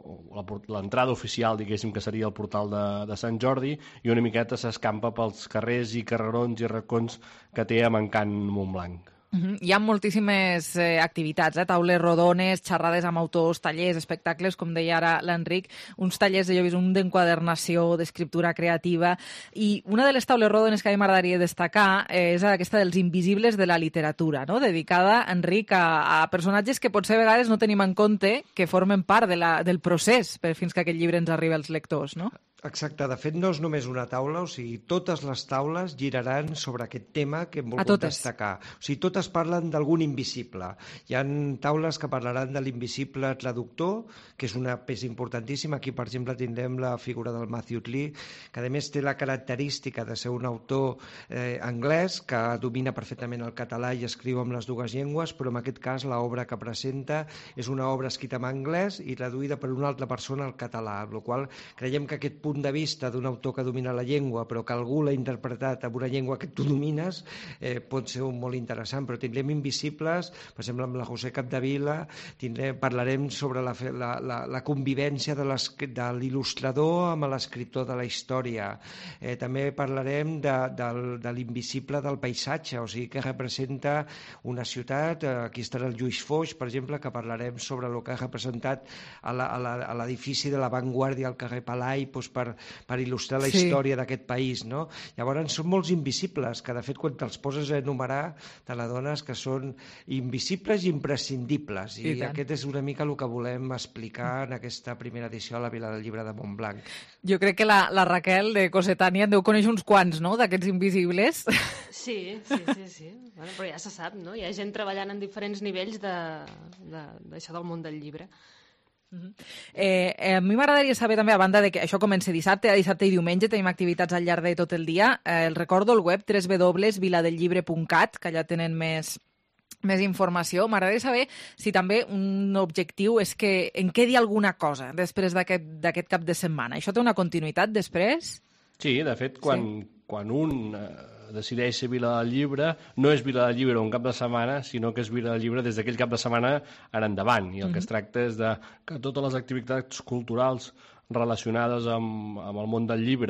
l'entrada oficial, diguéssim, que seria el portal de, de Sant Jordi, i una miqueta s'escampa pels carrers i carrerons i racons que té a mancant Montblanc. Uh-huh. Hi ha moltíssimes eh, activitats, eh? Taules rodones, xerrades amb autors, tallers, espectacles, com deia ara l'Enric, uns tallers, jo he vist un d'enquadernació, d'escriptura creativa, i una de les taules rodones que a mi m'agradaria destacar eh, és aquesta dels invisibles de la literatura, no? Dedicada, Enric, a, a personatges que potser a vegades no tenim en compte que formen part de la, del procés per fins que aquest llibre ens arriba als lectors, no? Exacte, de fet no és només una taula, o sigui, totes les taules giraran sobre aquest tema que hem volgut destacar. O sigui, totes parlen d'algun invisible. Hi ha taules que parlaran de l'invisible traductor, que és una peça importantíssima. Aquí, per exemple, tindrem la figura del Matthew Lee, que a més té la característica de ser un autor eh, anglès que domina perfectament el català i escriu amb les dues llengües, però en aquest cas l'obra que presenta és una obra escrita en anglès i traduïda per una altra persona al català, amb la qual creiem que aquest punt de vista d'un autor que domina la llengua però que algú l'ha interpretat en una llengua que tu domines eh, pot ser un molt interessant, però tindrem invisibles, per exemple amb la José Capdevila tindrem, parlarem sobre la, la, la, la convivència de l'il·lustrador amb l'escriptor de la història, eh, també parlarem de, de, de l'invisible del paisatge, o sigui que representa una ciutat, eh, aquí estarà el Lluís Foix, per exemple, que parlarem sobre el que ha representat a l'edifici de l'avantguàrdia al carrer Palai, doncs, per, per il·lustrar la sí. història d'aquest país, no? Llavors són molts invisibles, que de fet quan te'ls poses a enumerar te n'adones que són invisibles i imprescindibles, i, I aquest és una mica el que volem explicar en aquesta primera edició a la Vila del Llibre de Montblanc. Jo crec que la, la Raquel de Cosetània en deu conèixer uns quants, no?, d'aquests invisibles. Sí, sí, sí, sí. Bueno, però ja se sap, no? Hi ha gent treballant en diferents nivells d'això de, de, del món del llibre. Uh-huh. eh, eh, a mi m'agradaria saber també, a banda de que això comença dissabte, a dissabte i diumenge tenim activitats al llarg de tot el dia, eh, el recordo el web w w w punt viladelllibre punt cat, que allà tenen més, més informació. M'agradaria saber si també un objectiu és que en quedi alguna cosa després d'aquest cap de setmana. Això té una continuïtat després? Sí, de fet, quan, sí. quan un eh, decideix ser Vila del Llibre, no és Vila del Llibre un cap de setmana, sinó que és Vila del Llibre des d'aquell cap de setmana en endavant. I el mm-hmm. que es tracta és de que totes les activitats culturals relacionades amb, amb el món del llibre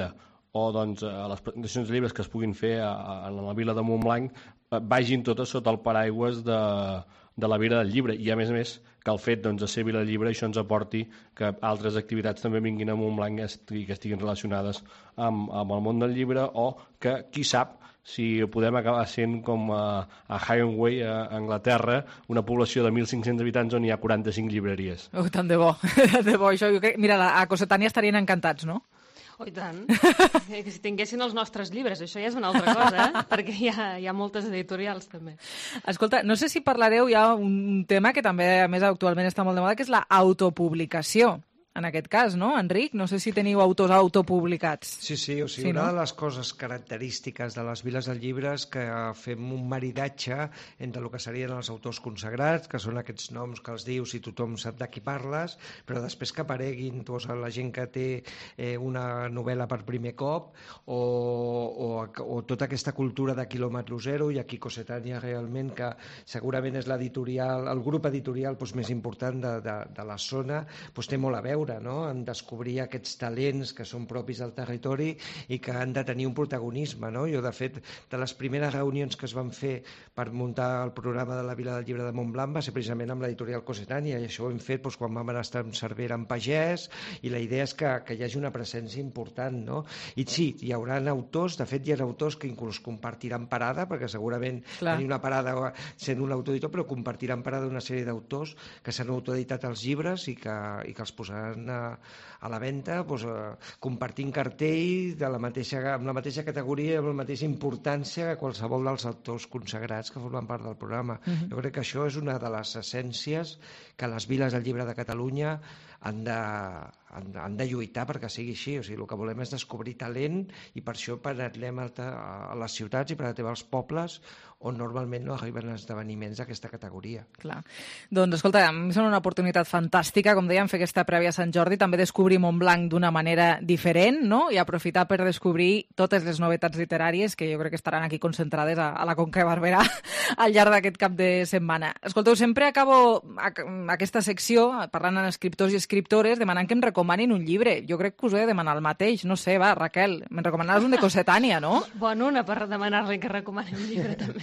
o doncs, a les presentacions de llibres que es puguin fer a, a la Vila de Montblanc vagin totes sota el paraigües de, de la Vila del Llibre, i a més a més que el fet doncs, de ser Vila del Llibre això ens aporti que altres activitats també vinguin a Montblanc i que estiguin relacionades amb, amb el món del llibre, o que, qui sap, si podem acabar sent com a, a Highway, a Anglaterra, una població de mil cinc-cents habitants on hi ha quaranta-cinc llibreries. Oh, tant de bo, tant de bo. Això, jo crec... Mira, a Cossetània estarien encantats, no? Oh, i tant. Que si tinguessin els nostres llibres, això ja és una altra cosa, eh? Perquè hi ha, hi ha moltes editorials, també. Escolta, no sé si parlareu, hi ha un tema que també, a més, actualment està molt de moda, que és la autopublicació. En aquest cas, no, Enric? No sé si teniu autors autopublicats. Sí, sí, o sigui, sí, una no? de les coses característiques de les viles del llibre és que fem un maridatge entre el que serien els autors consagrats, que són aquests noms que els dius i tothom sap de qui parles, però després que apareguin doncs, la gent que té eh, una novel·la per primer cop, o, o, o tota aquesta cultura de quilòmetre zero, i aquí Cossetània realment, que segurament és l'editorial, el grup editorial doncs, més important de, de, de la zona, doncs, té molt a veure, no? En descobrir aquests talents que són propis del territori i que han de tenir un protagonisme, no? Jo, de fet, de les primeres reunions que es van fer per muntar el programa de la Vila del Llibre de Montblanc va ser precisament amb l'editorial Cossetània, i això ho hem fet doncs, quan vam estar en Cervera, en Pagès, i la idea és que, que hi hagi una presència important, no? I sí, hi haurà autors, de fet hi ha autors que inclús compartiran parada, perquè segurament Clar. tenir una parada sent un autoeditor, però compartiran parada una sèrie d'autors que s'han autoeditat els llibres i que, i que els posaran A, a la venda, doncs, eh, compartint cartell de la mateixa, amb la mateixa categoria, amb la mateixa importància que qualsevol dels autors consagrats que formen part del programa. Uh-huh. Jo crec que això és una de les essències que les viles del llibre de Catalunya han de, han, han de lluitar perquè sigui així. O sigui, el que volem és descobrir talent, i per això penetrem a, a les ciutats i penetrem als pobles on normalment no arriben esdeveniments d'aquesta categoria. Clar. Doncs, escolta, a mi és una oportunitat fantàstica, com dèiem, fer aquesta prèvia a Sant Jordi, també descobrir Montblanc d'una manera diferent, no? I aprofitar per descobrir totes les novetats literàries que jo crec que estaran aquí concentrades a, a la Conca de Barberà al llarg d'aquest cap de setmana. Escolteu, sempre acabo aquesta secció parlant amb escriptors i escriptores demanant que em recomanin un llibre. Jo crec que us he de demanar el mateix. No sé, va, Raquel, me'n recomanaves un de Cossetània, no? Bon, una per demanar-li que recomani un llibre, també.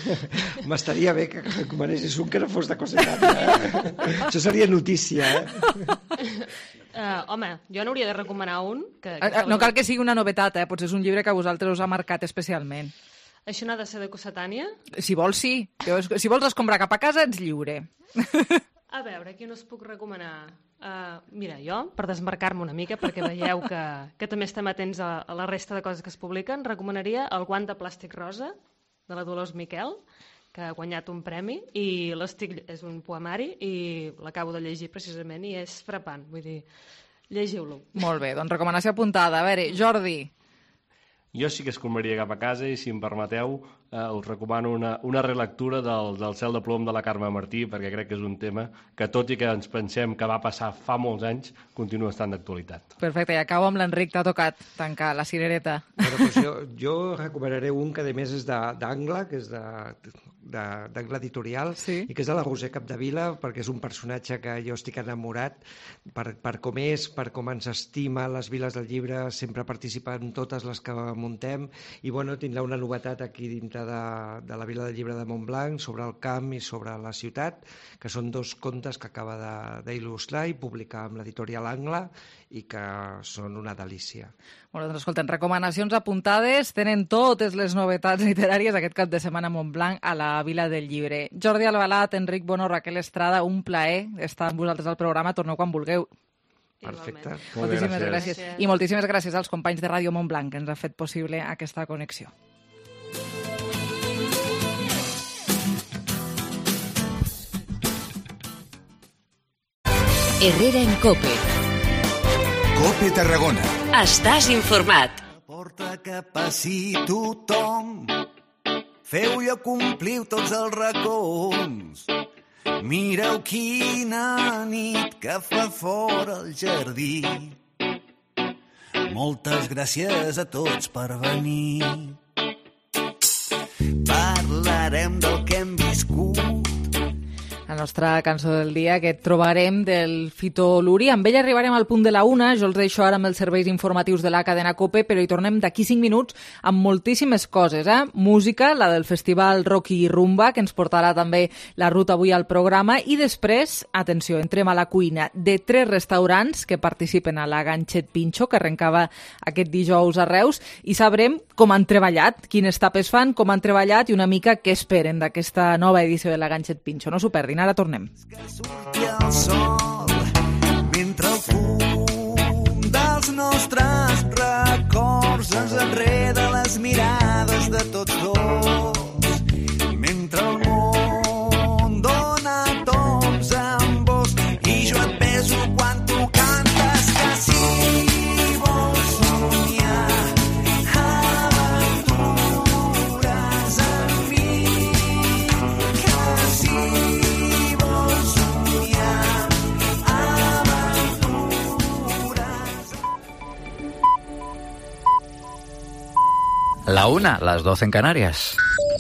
M'estaria bé que recomanessis un que no fos de Cossetània, eh? Això seria notícia, eh? Uh, home, jo n'hauria de recomanar un que, que uh, no cal que sigui una novetat, eh? Potser és un llibre que a vosaltres us ha marcat especialment. Això no ha de ser de Cossetània? Si vols, sí. Si vols escombrar cap a casa, ets lliure. A veure, aquí no us puc recomanar. Uh, mira, jo, per desmarcar-me una mica, perquè veieu que, que també estem atents a, a la resta de coses que es publiquen, recomanaria El guant de plàstic rosa, de la Dolors Miquel, que ha guanyat un premi, i l'estic és un poemari, i l'acabo de llegir precisament, i és frapant, vull dir, llegiu-lo. Molt bé, doncs recomanació apuntada. A veure, Jordi. Jo sí que escombraria cap a casa i, si em permeteu, eh, us recomano una, una relectura del, del Cel de plom de la Carme Martí, perquè crec que és un tema que, tot i que ens pensem que va passar fa molts anys, continua estant d'actualitat. Perfecte, i acabo amb l'Enric, t'ha tocat tancar la cirereta. Bueno, doncs jo, jo recomanaré un que a més és d'Angle, que és de... d'Angle Editorial, sí. I que és de la Roser Capdevila, perquè és un personatge que jo estic enamorat per, per com és, per com ens estima les viles del llibre, sempre participa en totes les que muntem, i bueno, tindrà una novetat aquí dintre de, de la Vila del Llibre de Montblanc sobre el camp i sobre la ciutat, que són dos contes que acaba d'il·lustrar i publicar amb l'editorial Angle, i que són una delícia. Bueno, doncs escolten, recomanacions apuntades, tenen totes les novetats literàries aquest cap de setmana a Montblanc, a la Vila del Llibre. Jordi Albalat, Enric Bono, Raquel Estrada, un plaer estar amb vosaltres al programa, torneu quan vulgueu. Perfecte. Moltíssimes gràcies. gràcies. I moltíssimes gràcies als companys de Ràdio Montblanc que ens ha fet possible aquesta connexió. Herrera en Cope. Cope Tarragona. Estàs informat. Porta que passi tothom. Feu-ho, compliu tots els racons. Mireu quina nit que fa fora el jardí. Moltes gràcies a tots per venir. Parlarem del que hem viscut. En nostra cançó del dia que trobarem del Fito Luri. Amb ella arribarem al punt de la una. Jo els deixo ara amb els serveis informatius de la cadena COPE, però hi tornem d'aquí cinc minuts amb moltíssimes coses. Eh? Música, la del Festival Rocky i Rumba, que ens portarà també la Ruta avui al programa. I després, atenció, entrem a la cuina de tres restaurants que participen a la Ganxet Pinxo, que arrencava aquest dijous a Reus, i sabrem com han treballat, quines tapes fan, com han treballat i una mica què esperen d'aquesta nova edició de la Ganxet Pinxo. No s'ho perdin, ara tornem. El sol, mentre el fum dels nostres records ens enreda les mirades de tots dos, i mentre el món dona toms amb vos i jo et beso quan tu cantes que sí vols somiar aventures amb mi, que sí vols somiar aventures. La una, las doce en Canarias.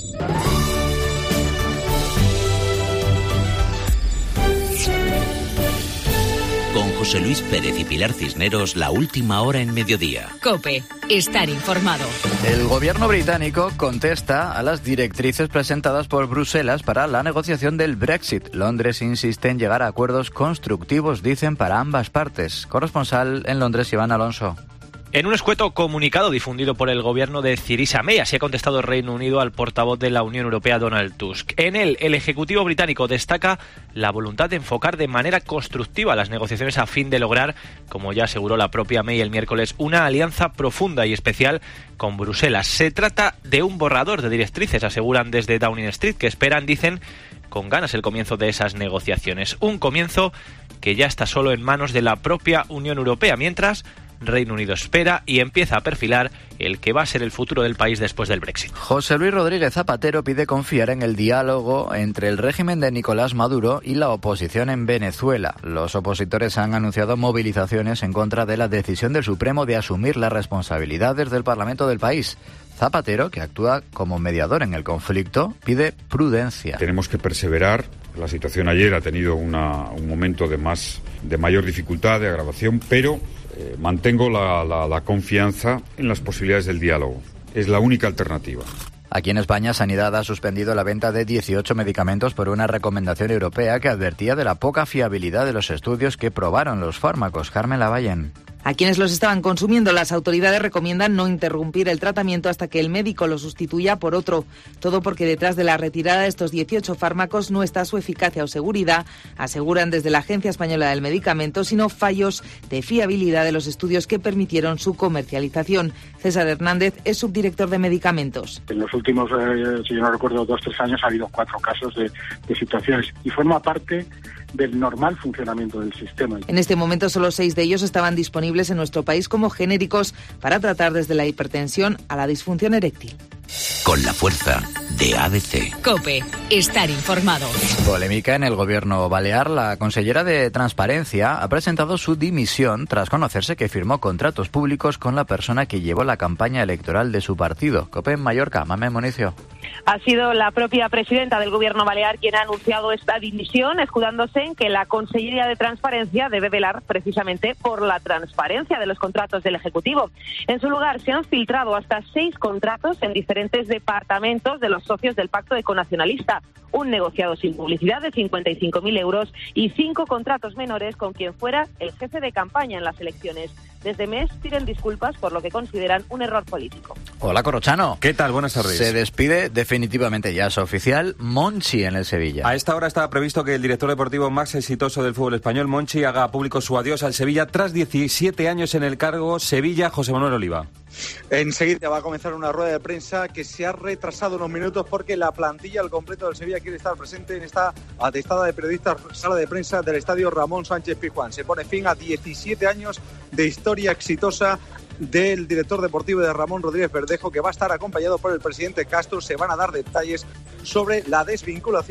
Con José Luis Pérez y Pilar Cisneros, la última hora en mediodía. COPE, estar informado. El gobierno británico contesta a las directrices presentadas por Bruselas para la negociación del Brexit. Londres insiste en llegar a acuerdos constructivos, dicen, para ambas partes. Corresponsal en Londres, Iván Alonso. En un escueto comunicado difundido por el gobierno de Theresa May, así ha contestado el Reino Unido al portavoz de la Unión Europea, Donald Tusk. En él, el Ejecutivo británico destaca la voluntad de enfocar de manera constructiva las negociaciones a fin de lograr, como ya aseguró la propia May el miércoles, una alianza profunda y especial con Bruselas. Se trata de un borrador de directrices, aseguran desde Downing Street, que esperan, dicen, con ganas el comienzo de esas negociaciones. Un comienzo que ya está solo en manos de la propia Unión Europea, mientras Reino Unido espera y empieza a perfilar el que va a ser el futuro del país después del Brexit. José Luis Rodríguez Zapatero pide confiar en el diálogo entre el régimen de Nicolás Maduro y la oposición en Venezuela. Los opositores han anunciado movilizaciones en contra de la decisión del Supremo de asumir las responsabilidades del Parlamento del país. Zapatero, que actúa como mediador en el conflicto, pide prudencia. Tenemos que perseverar. La situación ayer ha tenido una, un momento de, más, de mayor dificultad, de agravación, pero eh, mantengo la, la, la confianza en las posibilidades del diálogo. Es la única alternativa. Aquí en España, Sanidad ha suspendido la venta de dieciocho medicamentos por una recomendación europea que advertía de la poca fiabilidad de los estudios que probaron los fármacos. Carmen Lavallén. A quienes los estaban consumiendo, las autoridades recomiendan no interrumpir el tratamiento hasta que el médico lo sustituya por otro. Todo porque detrás de la retirada de estos dieciocho fármacos no está su eficacia o seguridad, aseguran desde la Agencia Española del Medicamento, sino fallos de fiabilidad de los estudios que permitieron su comercialización. César Hernández es subdirector de medicamentos. En los últimos, eh, si yo no recuerdo, dos o tres años ha habido cuatro casos de, de situaciones y forma parte del normal funcionamiento del sistema. En este momento solo seis de ellos estaban disponibles en nuestro país como genéricos para tratar desde la hipertensión a la disfunción eréctil. Con la fuerza de A B C. COPE, estar informado. Polémica en el gobierno balear. La consellera de Transparencia ha presentado su dimisión tras conocerse que firmó contratos públicos con la persona que llevó la campaña electoral de su partido. COPE en Mallorca, Mame Municio. Ha sido la propia presidenta del gobierno balear quien ha anunciado esta dimisión, escudándose en que la Consellería de Transparencia debe velar precisamente por la transparencia de los contratos del Ejecutivo. En su lugar se han filtrado hasta seis contratos en diferentes departamentos de los socios del Pacto Econacionalista, un negociado sin publicidad de cincuenta y cinco mil euros y cinco contratos menores con quien fuera el jefe de campaña en las elecciones. Desde M E S piden disculpas por lo que consideran un error político. Hola, Corrochano. ¿Qué tal? Buenas tardes. Se despide definitivamente, ya es oficial, Monchi en el Sevilla. A esta hora estaba previsto que el director deportivo más exitoso del fútbol español, Monchi, haga público su adiós al Sevilla tras diecisiete años en el cargo. Sevilla, José Manuel Oliva. Enseguida va a comenzar una rueda de prensa que se ha retrasado unos minutos porque la plantilla al completo del Sevilla quiere estar presente en esta atestada de periodistas sala de prensa del estadio Ramón Sánchez Pizjuán. Se pone fin a diecisiete años de historia exitosa del director deportivo de Ramón Rodríguez Verdejo, que va a estar acompañado por el presidente Castro. Se van a dar detalles sobre la desvinculación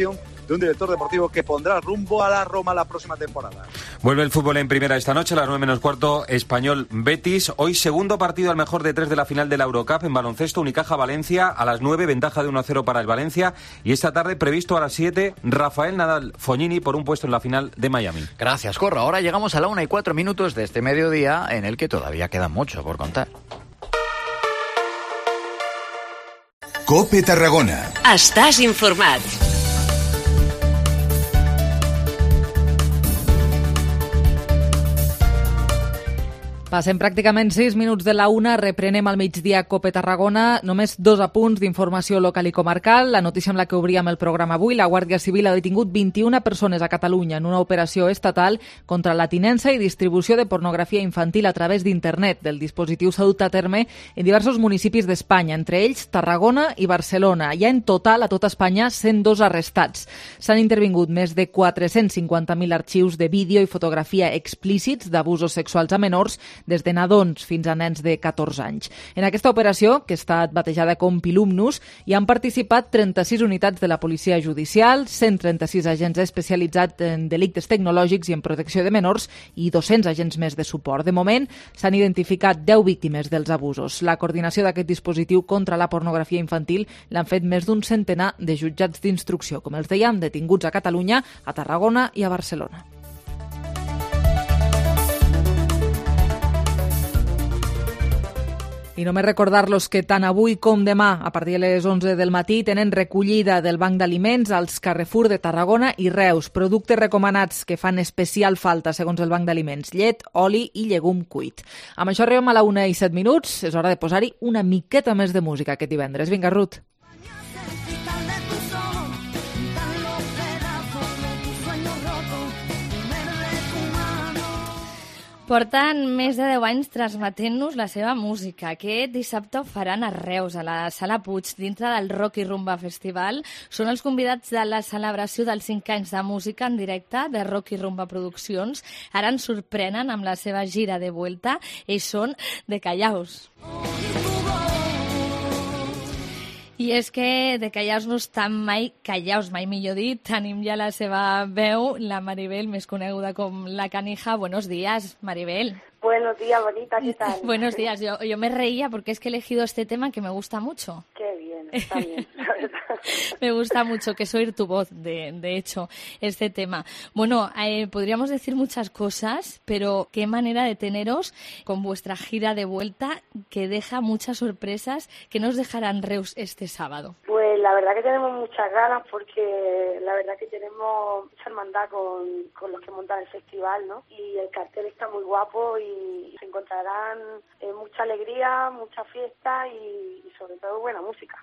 de un director deportivo que pondrá rumbo a la Roma la próxima temporada. Vuelve el fútbol en primera esta noche a las nueve menos cuarto, Español Betis. Hoy segundo partido al mejor de tres de la final de la Eurocup en baloncesto, Unicaja Valencia a las nueve, ventaja de uno a cero para el Valencia. Y esta tarde previsto a las siete, Rafael Nadal Fognini por un puesto en la final de Miami. Gracias, Corro. Ahora llegamos a la una y cuatro minutos de este mediodía en el que todavía queda mucho por contar. COPE Tarragona. Estàs informat. Passem pràcticament sis minuts de la una, reprenem al migdia COPE Tarragona. Només dos apunts d'informació local i comarcal. La notícia amb la que obríem el programa avui, la Guàrdia Civil ha detingut vint-i-una persones a Catalunya en una operació estatal contra la tinença i distribució de pornografia infantil a través d'internet. El dispositiu s'ha dut a terme en diversos municipis d'Espanya, entre ells Tarragona i Barcelona. Hi ha en total a tot Espanya cent dos arrestats. S'han intervingut més de quatre-cents cinquanta mil arxius de vídeo i fotografia explícits d'abusos sexuals a menors, des de nadons fins a nens de catorze anys. En aquesta operació, que ha estat batejada com Pilumnus, hi han participat trenta-sis unitats de la policia judicial, cent trenta-sis agents especialitzats en delictes tecnològics i en protecció de menors i dos-cents agents més de suport. De moment, s'han identificat deu víctimes dels abusos. La coordinació d'aquest dispositiu contra la pornografia infantil l'han fet més d'un centenar de jutjats d'instrucció, com els dèiem, detinguts a Catalunya, a Tarragona i a Barcelona. I només recordar-los que tant avui com demà, a partir de les onze del matí, tenen recollida del Banc d'Aliments als Carrefour de Tarragona i Reus. Productes recomanats que fan especial falta, segons el Banc d'Aliments: llet, oli i llegum cuit. Amb això arribem a la una i set minuts. És hora de posar-hi una miqueta més de música aquest divendres. Vinga, Ruth. Porten més de deu anys transmetent-nos la seva música. Aquest dissabte ho faran a Reus, a la Sala Puig, dintre del Rock i Rumba Festival. Són els convidats de la celebració dels cinc anys de música en directe de Rock i Rumba Produccions. Ara ens sorprenen amb la seva gira de vuelta. Ells són de Callaus. I és que de Callaus no estan mai callaus, mai millor dit. Tenim ja la seva veu, la Maribel, més coneguda com la Canija. Buenos días, Maribel. Buenos días, bonita, ¿qué tal? Buenos días, yo, yo me reía porque es que he elegido este tema que me gusta mucho. Qué bien, está bien, la verdad. Me gusta mucho, que es oír tu voz, de, de hecho, este tema. Bueno, eh, podríamos decir muchas cosas, pero qué manera de teneros con vuestra gira de vuelta que deja muchas sorpresas. ¿Qué nos dejarán Reus este sábado? Pues la verdad que tenemos muchas ganas porque la verdad que tenemos mucha hermandad con, con los que montan el festival, ¿no? Y el cartel está muy guapo y y se encontrarán eh, mucha alegría, mucha fiesta y, y sobre todo buena música.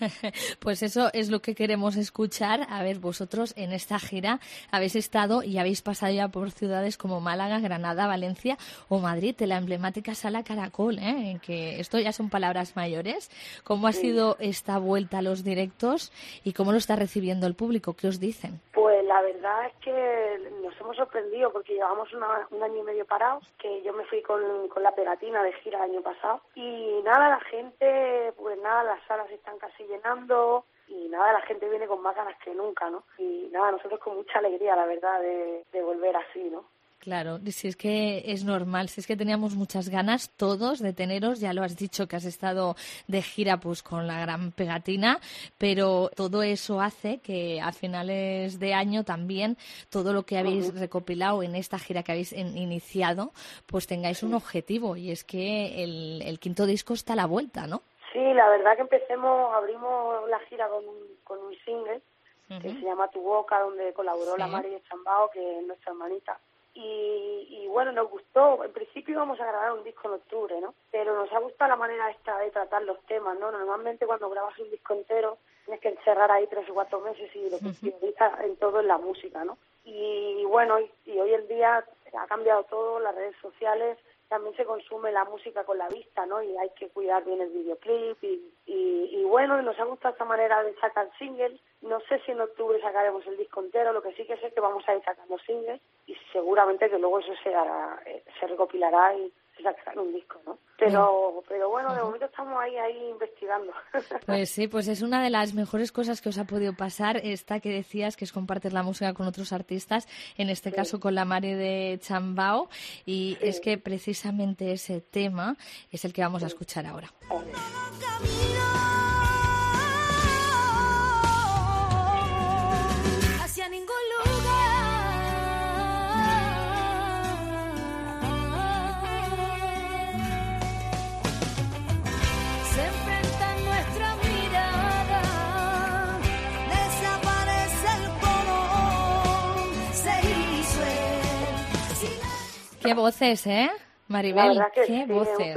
Pues eso es lo que queremos escuchar. A ver, vosotros en esta gira habéis estado y habéis pasado ya por ciudades como Málaga, Granada, Valencia o Madrid, de la emblemática Sala Caracol, ¿eh? Que esto ya son palabras mayores. ¿Cómo ha sí. sido esta vuelta a los directos y cómo lo está recibiendo el público? ¿Qué os dicen? Pues la verdad es que nos hemos sorprendido porque llevamos una, un año y medio parados, que yo me fui con, con la pegatina de gira el año pasado y nada, la gente, pues nada, las salas se están casi llenando y nada, la gente viene con más ganas que nunca, ¿no? Y nada, nosotros con mucha alegría, la verdad, de, de volver así, ¿no? Claro, si es que es normal, si es que teníamos muchas ganas todos de teneros, ya lo has dicho que has estado de gira pues con la gran pegatina, pero todo eso hace que a finales de año también todo lo que habéis uh-huh. recopilado en esta gira que habéis en, iniciado, pues tengáis un objetivo y es que el, el quinto disco está a la vuelta, ¿no? Sí, la verdad que empecemos, abrimos la gira con, con un single uh-huh. que se llama Tu Boca, donde colaboró sí. la Mari de Chambao, que es nuestra hermanita. Y, y bueno, nos gustó. En principio íbamos a grabar un disco en octubre, ¿no? Pero nos ha gustado la manera esta de tratar los temas, ¿no? Normalmente cuando grabas un disco entero tienes que encerrar ahí tres o cuatro meses y lo que prioriza en todo es la música, ¿no? Y bueno, y, y hoy en día ha cambiado todo, las redes sociales, también se consume la música con la vista, ¿no? Y hay que cuidar bien el videoclip y, y, y bueno, y nos ha gustado esta manera de sacar singles. No sé si en octubre sacaremos el disco entero, lo que sí que sé que vamos a ir sacando singles y seguramente que luego eso se hará, eh, se recopilará y se sacara un disco, ¿no? Pero, pero bueno, de momento estamos ahí, ahí investigando. Pues sí, pues es una de las mejores cosas que os ha podido pasar, esta que decías, que es compartir la música con otros artistas, en este sí. caso con la Mari de Chambao, y sí. es que precisamente ese tema es el que vamos sí. a escuchar ahora. Hacia ningún lugar. Se enfrentan nuestra mirada, desaparece el color, se hizo el silencio. Qué voces, ¿eh? Maribel, que qué sí, voces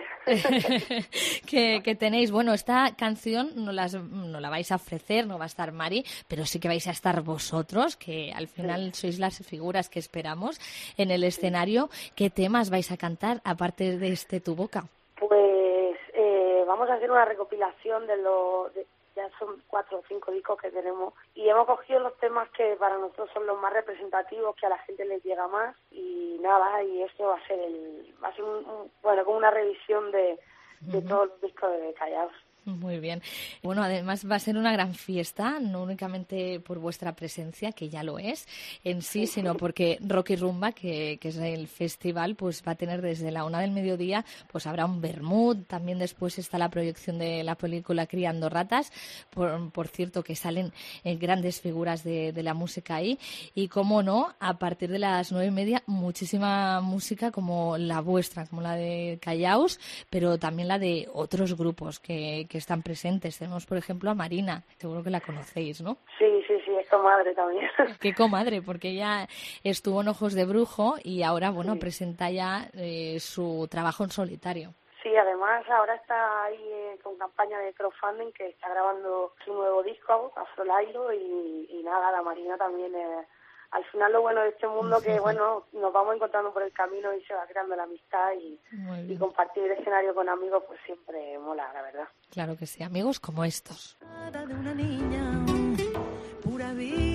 un que, que tenéis. Bueno, esta canción no, las, no la vais a ofrecer, no va a estar Mari, pero sí que vais a estar vosotros, que al final sí. sois las figuras que esperamos en el escenario. ¿Qué temas vais a cantar aparte de este Tu Boca? Pues eh, vamos a hacer una recopilación de los... ya son cuatro o cinco discos que tenemos y hemos cogido los temas que para nosotros son los más representativos, que a la gente les llega más, y nada, y esto va a ser el va a ser un, un, bueno, como una revisión de, de uh-huh. todos los discos de Callaos. Muy bien. Bueno, además va a ser una gran fiesta, no únicamente por vuestra presencia, que ya lo es en sí, sino porque Rock y Rumba, que, que es el festival, pues va a tener desde la una del mediodía, pues habrá un vermut, también después está la proyección de la película Criando Ratas, por, por cierto que salen eh, grandes figuras de, de la música ahí, y cómo no, a partir de las nueve y media, muchísima música como la vuestra, como la de Callaos, pero también la de otros grupos que, que que están presentes. Tenemos, por ejemplo, a Marina, seguro que la conocéis, ¿no? Sí, sí, sí, es comadre también. Qué comadre, porque ella estuvo en Ojos de Brujo y ahora, bueno, sí. presenta ya eh, su trabajo en solitario. Sí, además ahora está ahí eh, con campaña de crowdfunding, que está grabando su nuevo disco, Afrolairo, y, y nada, la Marina también es... Al final lo bueno de este mundo que, bueno, nos vamos encontrando por el camino y se va creando la amistad, y, y compartir el escenario con amigos pues siempre mola, la verdad. Claro que sí, amigos como estos. De una niña, pura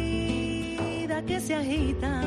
vida que se agita,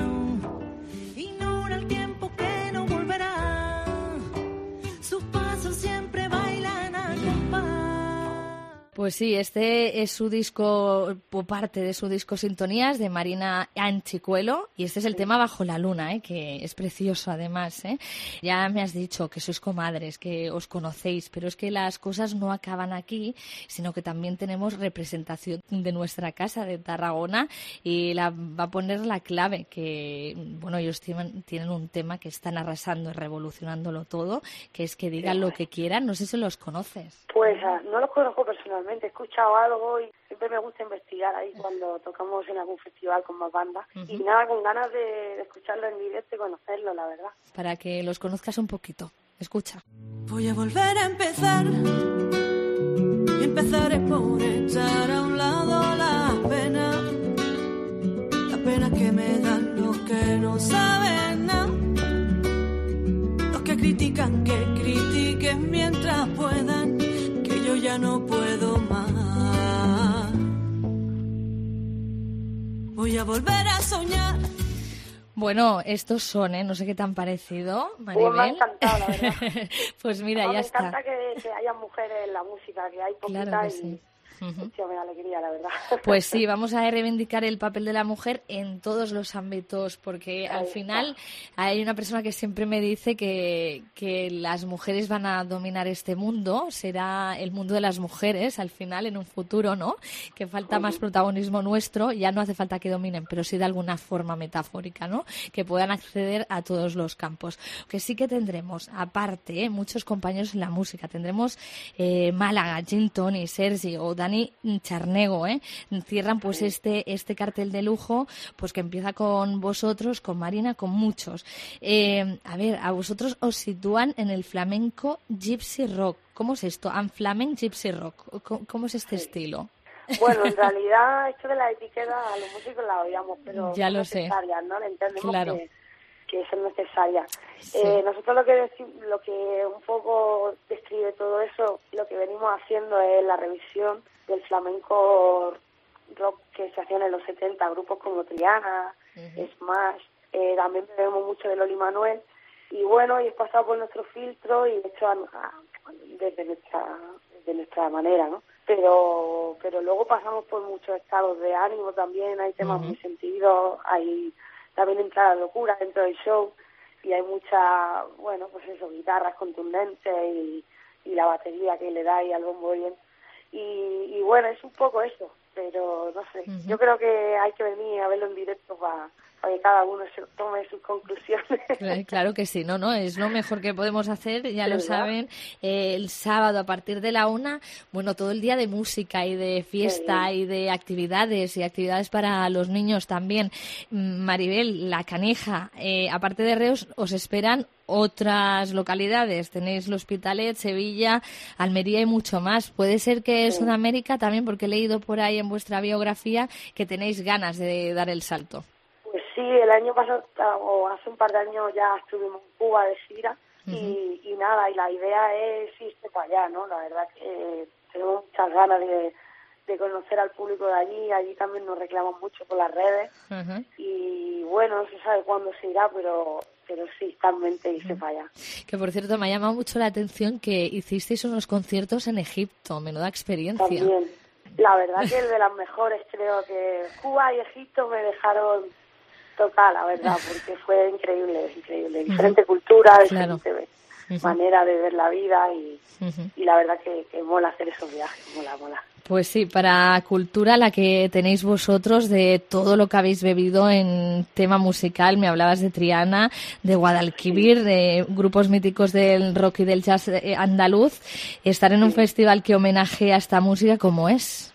ignora el tiempo que no volverá, sus pasos siempre bailan a compás. Pues sí, este es su disco, o parte de su disco Sintonías, de Marina Anchicuelo, y este es el sí. tema Bajo la Luna, ¿eh? Que es precioso además, ¿eh? Ya me has dicho que sois comadres, que os conocéis, pero es que las cosas no acaban aquí, sino que también tenemos representación de nuestra casa, de Tarragona, y la va a poner la clave, que, bueno, ellos tienen, tienen un tema que están arrasando y revolucionándolo todo, que es que digan sí. lo que quieran. No sé si los conoces. Pues uh, no los conozco personalmente. He escuchado algo y siempre me gusta investigar ahí cuando tocamos en algún festival con más bandas. Uh-huh. Y nada, con ganas de, de escucharlo en directo y conocerlo, la verdad. Para que los conozcas un poquito. Escucha. Voy a volver a empezar. Empezaré por echar a un lado la pena. La pena que me dan los que no saben nada. Los que critican, que critiquen mientras puedan. Yo ya no puedo más. Voy a volver a soñar. Bueno, estos son, ¿eh? No sé qué te han parecido, Maribel. Pues me ha encantado, la verdad. Pues mira, no, ya me está. Me encanta que, que haya mujeres en la música, que hay poquitas. Claro que y... sí. Uh-huh. Hostia, me da alegría, la verdad. Pues sí, vamos a reivindicar el papel de la mujer en todos los ámbitos, porque al final hay una persona que siempre me dice que, que las mujeres van a dominar este mundo, será el mundo de las mujeres al final en un futuro, ¿no? Que falta más protagonismo nuestro, ya no hace falta que dominen, pero sí de alguna forma metafórica, ¿no? Que puedan acceder a todos los campos. Que sí que tendremos, aparte, ¿eh? muchos compañeros en la música, tendremos eh, Málaga, Gin Tony, Sergi o Dani Charnego, ¿eh? Cierran pues este este cartel de lujo, pues que empieza con vosotros, con Marina, con muchos. Eh, a ver, a vosotros os sitúan en el flamenco Gypsy Rock. ¿Cómo es esto? Unflamenco Gypsy Rock. ¿Cómo, cómo es este sí. estilo? Bueno, en realidad esto de la etiqueta a los músicos la oíamos, pero ya son lo necesarias, sé. ¿no? Le entendemos claro. que, que son necesarias. Sí. Eh, nosotros lo que decimos, lo que un poco describe todo eso, lo que venimos haciendo es la revisión del flamenco rock que se hacían en los setenta, grupos como Triana, uh-huh. Smash, eh, también bebemos mucho de Loli Manuel, y bueno, y he pasado por nuestro filtro y he hecho a, a, desde nuestra desde nuestra manera, ¿no? Pero pero luego pasamos por muchos estados de ánimo también, hay temas uh-huh. muy sentidos, hay también entra la locura dentro del show y hay mucha, bueno, pues eso, guitarras contundentes y, y la batería que le da ahí al bombo bien. Y, y bueno, es un poco eso, pero no sé, uh-huh. yo creo que hay que venir a verlo en directo para... para que cada uno se tome sus conclusiones. Claro, claro que sí, no, no, es lo mejor que podemos hacer, ya lo saben, eh, el sábado a partir de la una, bueno, todo el día de música y de fiesta y de actividades y actividades para los niños también. Maribel, La Caneja, eh, aparte de Reus, os esperan otras localidades, tenéis l'Hospitalet, Sevilla, Almería y mucho más. Puede ser que sí. Sudamérica también, porque he leído por ahí en vuestra biografía que tenéis ganas de dar el salto. Pues sí, el año pasado, o hace un par de años ya estuvimos en Cuba de gira uh-huh. y, y nada, y la idea es irse para allá, ¿no? La verdad que tenemos muchas ganas de, de conocer al público de allí, allí también nos reclaman mucho por las redes uh-huh. y bueno, no se sabe cuándo se irá, pero pero sí, está en mente irse uh-huh. para allá. Que por cierto, me ha llamado mucho la atención que hicisteis unos conciertos en Egipto, menuda experiencia. También, la verdad que es de las mejores, creo que Cuba y Egipto me dejaron total, la verdad, porque fue increíble, increíble, diferente uh-huh. cultura, claro. diferente uh-huh. manera de ver la vida y, uh-huh. y la verdad que, que mola hacer esos viajes, mola, mola. Pues sí, para cultura la que tenéis vosotros de todo lo que habéis bebido en tema musical, me hablabas de Triana, de Guadalquivir, sí. de grupos míticos del rock y del jazz andaluz, estar en sí. un festival que homenajea a esta música, ¿cómo es?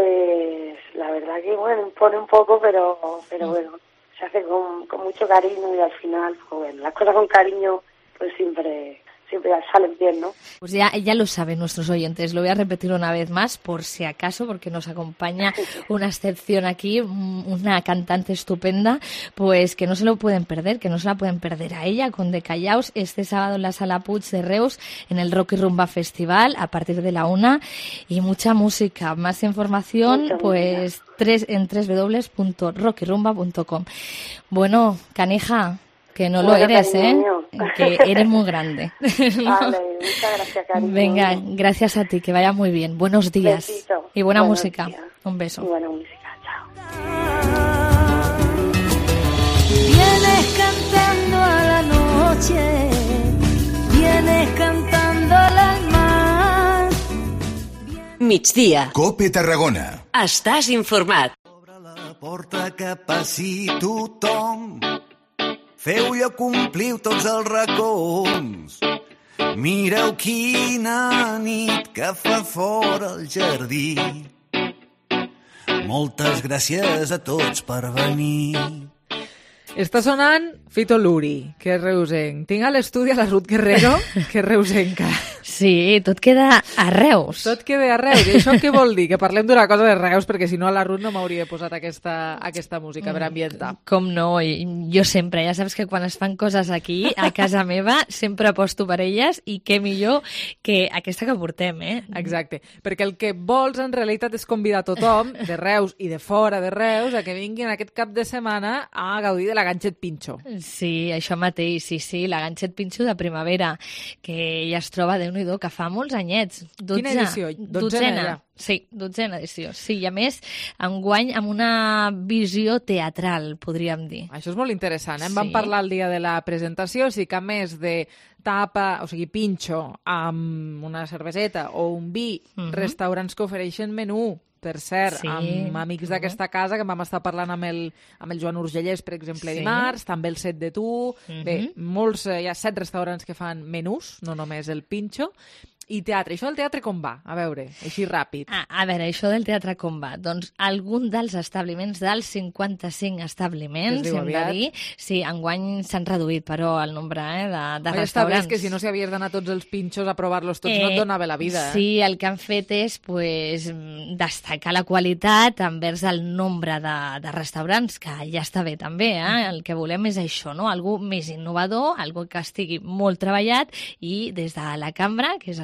Pues la verdad que bueno, impone un poco, pero pero bueno, se hace con, con mucho cariño y al final, pues bueno, las cosas con cariño pues siempre siempre salen bien, ¿no? Pues ya, ya lo saben nuestros oyentes, lo voy a repetir una vez más por si acaso, porque nos acompaña una excepción aquí, una cantante estupenda, pues que no se lo pueden perder, que no se la pueden perder a ella con De Callaos este sábado en la Sala Puig de Reus, en el Rock y Rumba Festival, a partir de la una, y mucha música, más información, mucha pues tres, en doble u doble u doble u punto rock y rumba punto com. Bueno, Caneja, que no bueno, lo eres, ¿eh? Mío. Que eres muy grande. Vale, muchas gracias, cariño. Venga, gracias a ti, que vaya muy bien. Buenos días. Besito. Y buena Buenos música. Días. Un beso. Y buena música, chao. Vienes cantando a la noche, vienes cantando al mar. Migdia. Cope Tarragona. Estàs informat. Obre la porta que passi tothom. Feu-hi o compliu tots els racons. Mireu quina nit que fa fora el jardí. Moltes gràcies a tots per venir. Està sonant Fito Luri, que és reusenc. Tinc a l'estudi a la Ruth Guerrero, que és reusenca. Sí, tot queda a Reus. Tot queda a Reus. I això què vol dir? Que parlem d'una cosa de Reus, perquè si no a la Ruth no m'hauria posat aquesta, aquesta música per ambientar. Com no? Jo sempre, ja saps que quan es fan coses aquí, a casa meva, sempre aposto per elles i què millor que aquesta que portem, eh? Exacte. Perquè el que vols en realitat és convidar tothom de Reus i de fora de Reus a que vinguin aquest cap de setmana a gaudir de la Ganxet Pinxo. Sí, això mateix, sí, sí, la Ganxet Pinxo de primavera, que ja es troba, Déu-n'hi-do, que fa molts anyets. dotze, Quina edició? Dotzena, dotzena ja. Sí, dotzena edició. Sí, i a més, enguany amb una visió teatral, podríem dir. Això és molt interessant, eh? En Sí. vam parlar el dia de la presentació, sí que a més de tapa, o sigui, pinxo amb una cerveseta o un vi, Mhm. restaurants que ofereixen menú, per cert, Sí. amb amics d'aquesta casa, que vam estar parlant amb el, amb el Joan Urgellès, per exemple, Sí. dimarts, també el Set de Tu, Mhm. bé, molts, eh, hi ha set restaurants que fan menús, no només el pinxo, i teatre. Això del teatre com va? A veure, així ràpid. A, a veure, això del teatre com va? Doncs algun dels establiments, dels cinquanta-cinc establiments, Que es diu hem de aviat. dir, sí, enguany s'han reduït, però, el nombre eh, de, de Oi, està bé, restaurants. és que si no s'hi havies d'anar tots els pinxos a provar-los tots, no et donava la vida. Eh? Sí, el que han fet és pues, destacar la qualitat envers el nombre de, de restaurants, que ja està bé també. Eh? El que volem és això, no? Algú més innovador, algú que estigui molt treballat i des de la cambra, que és el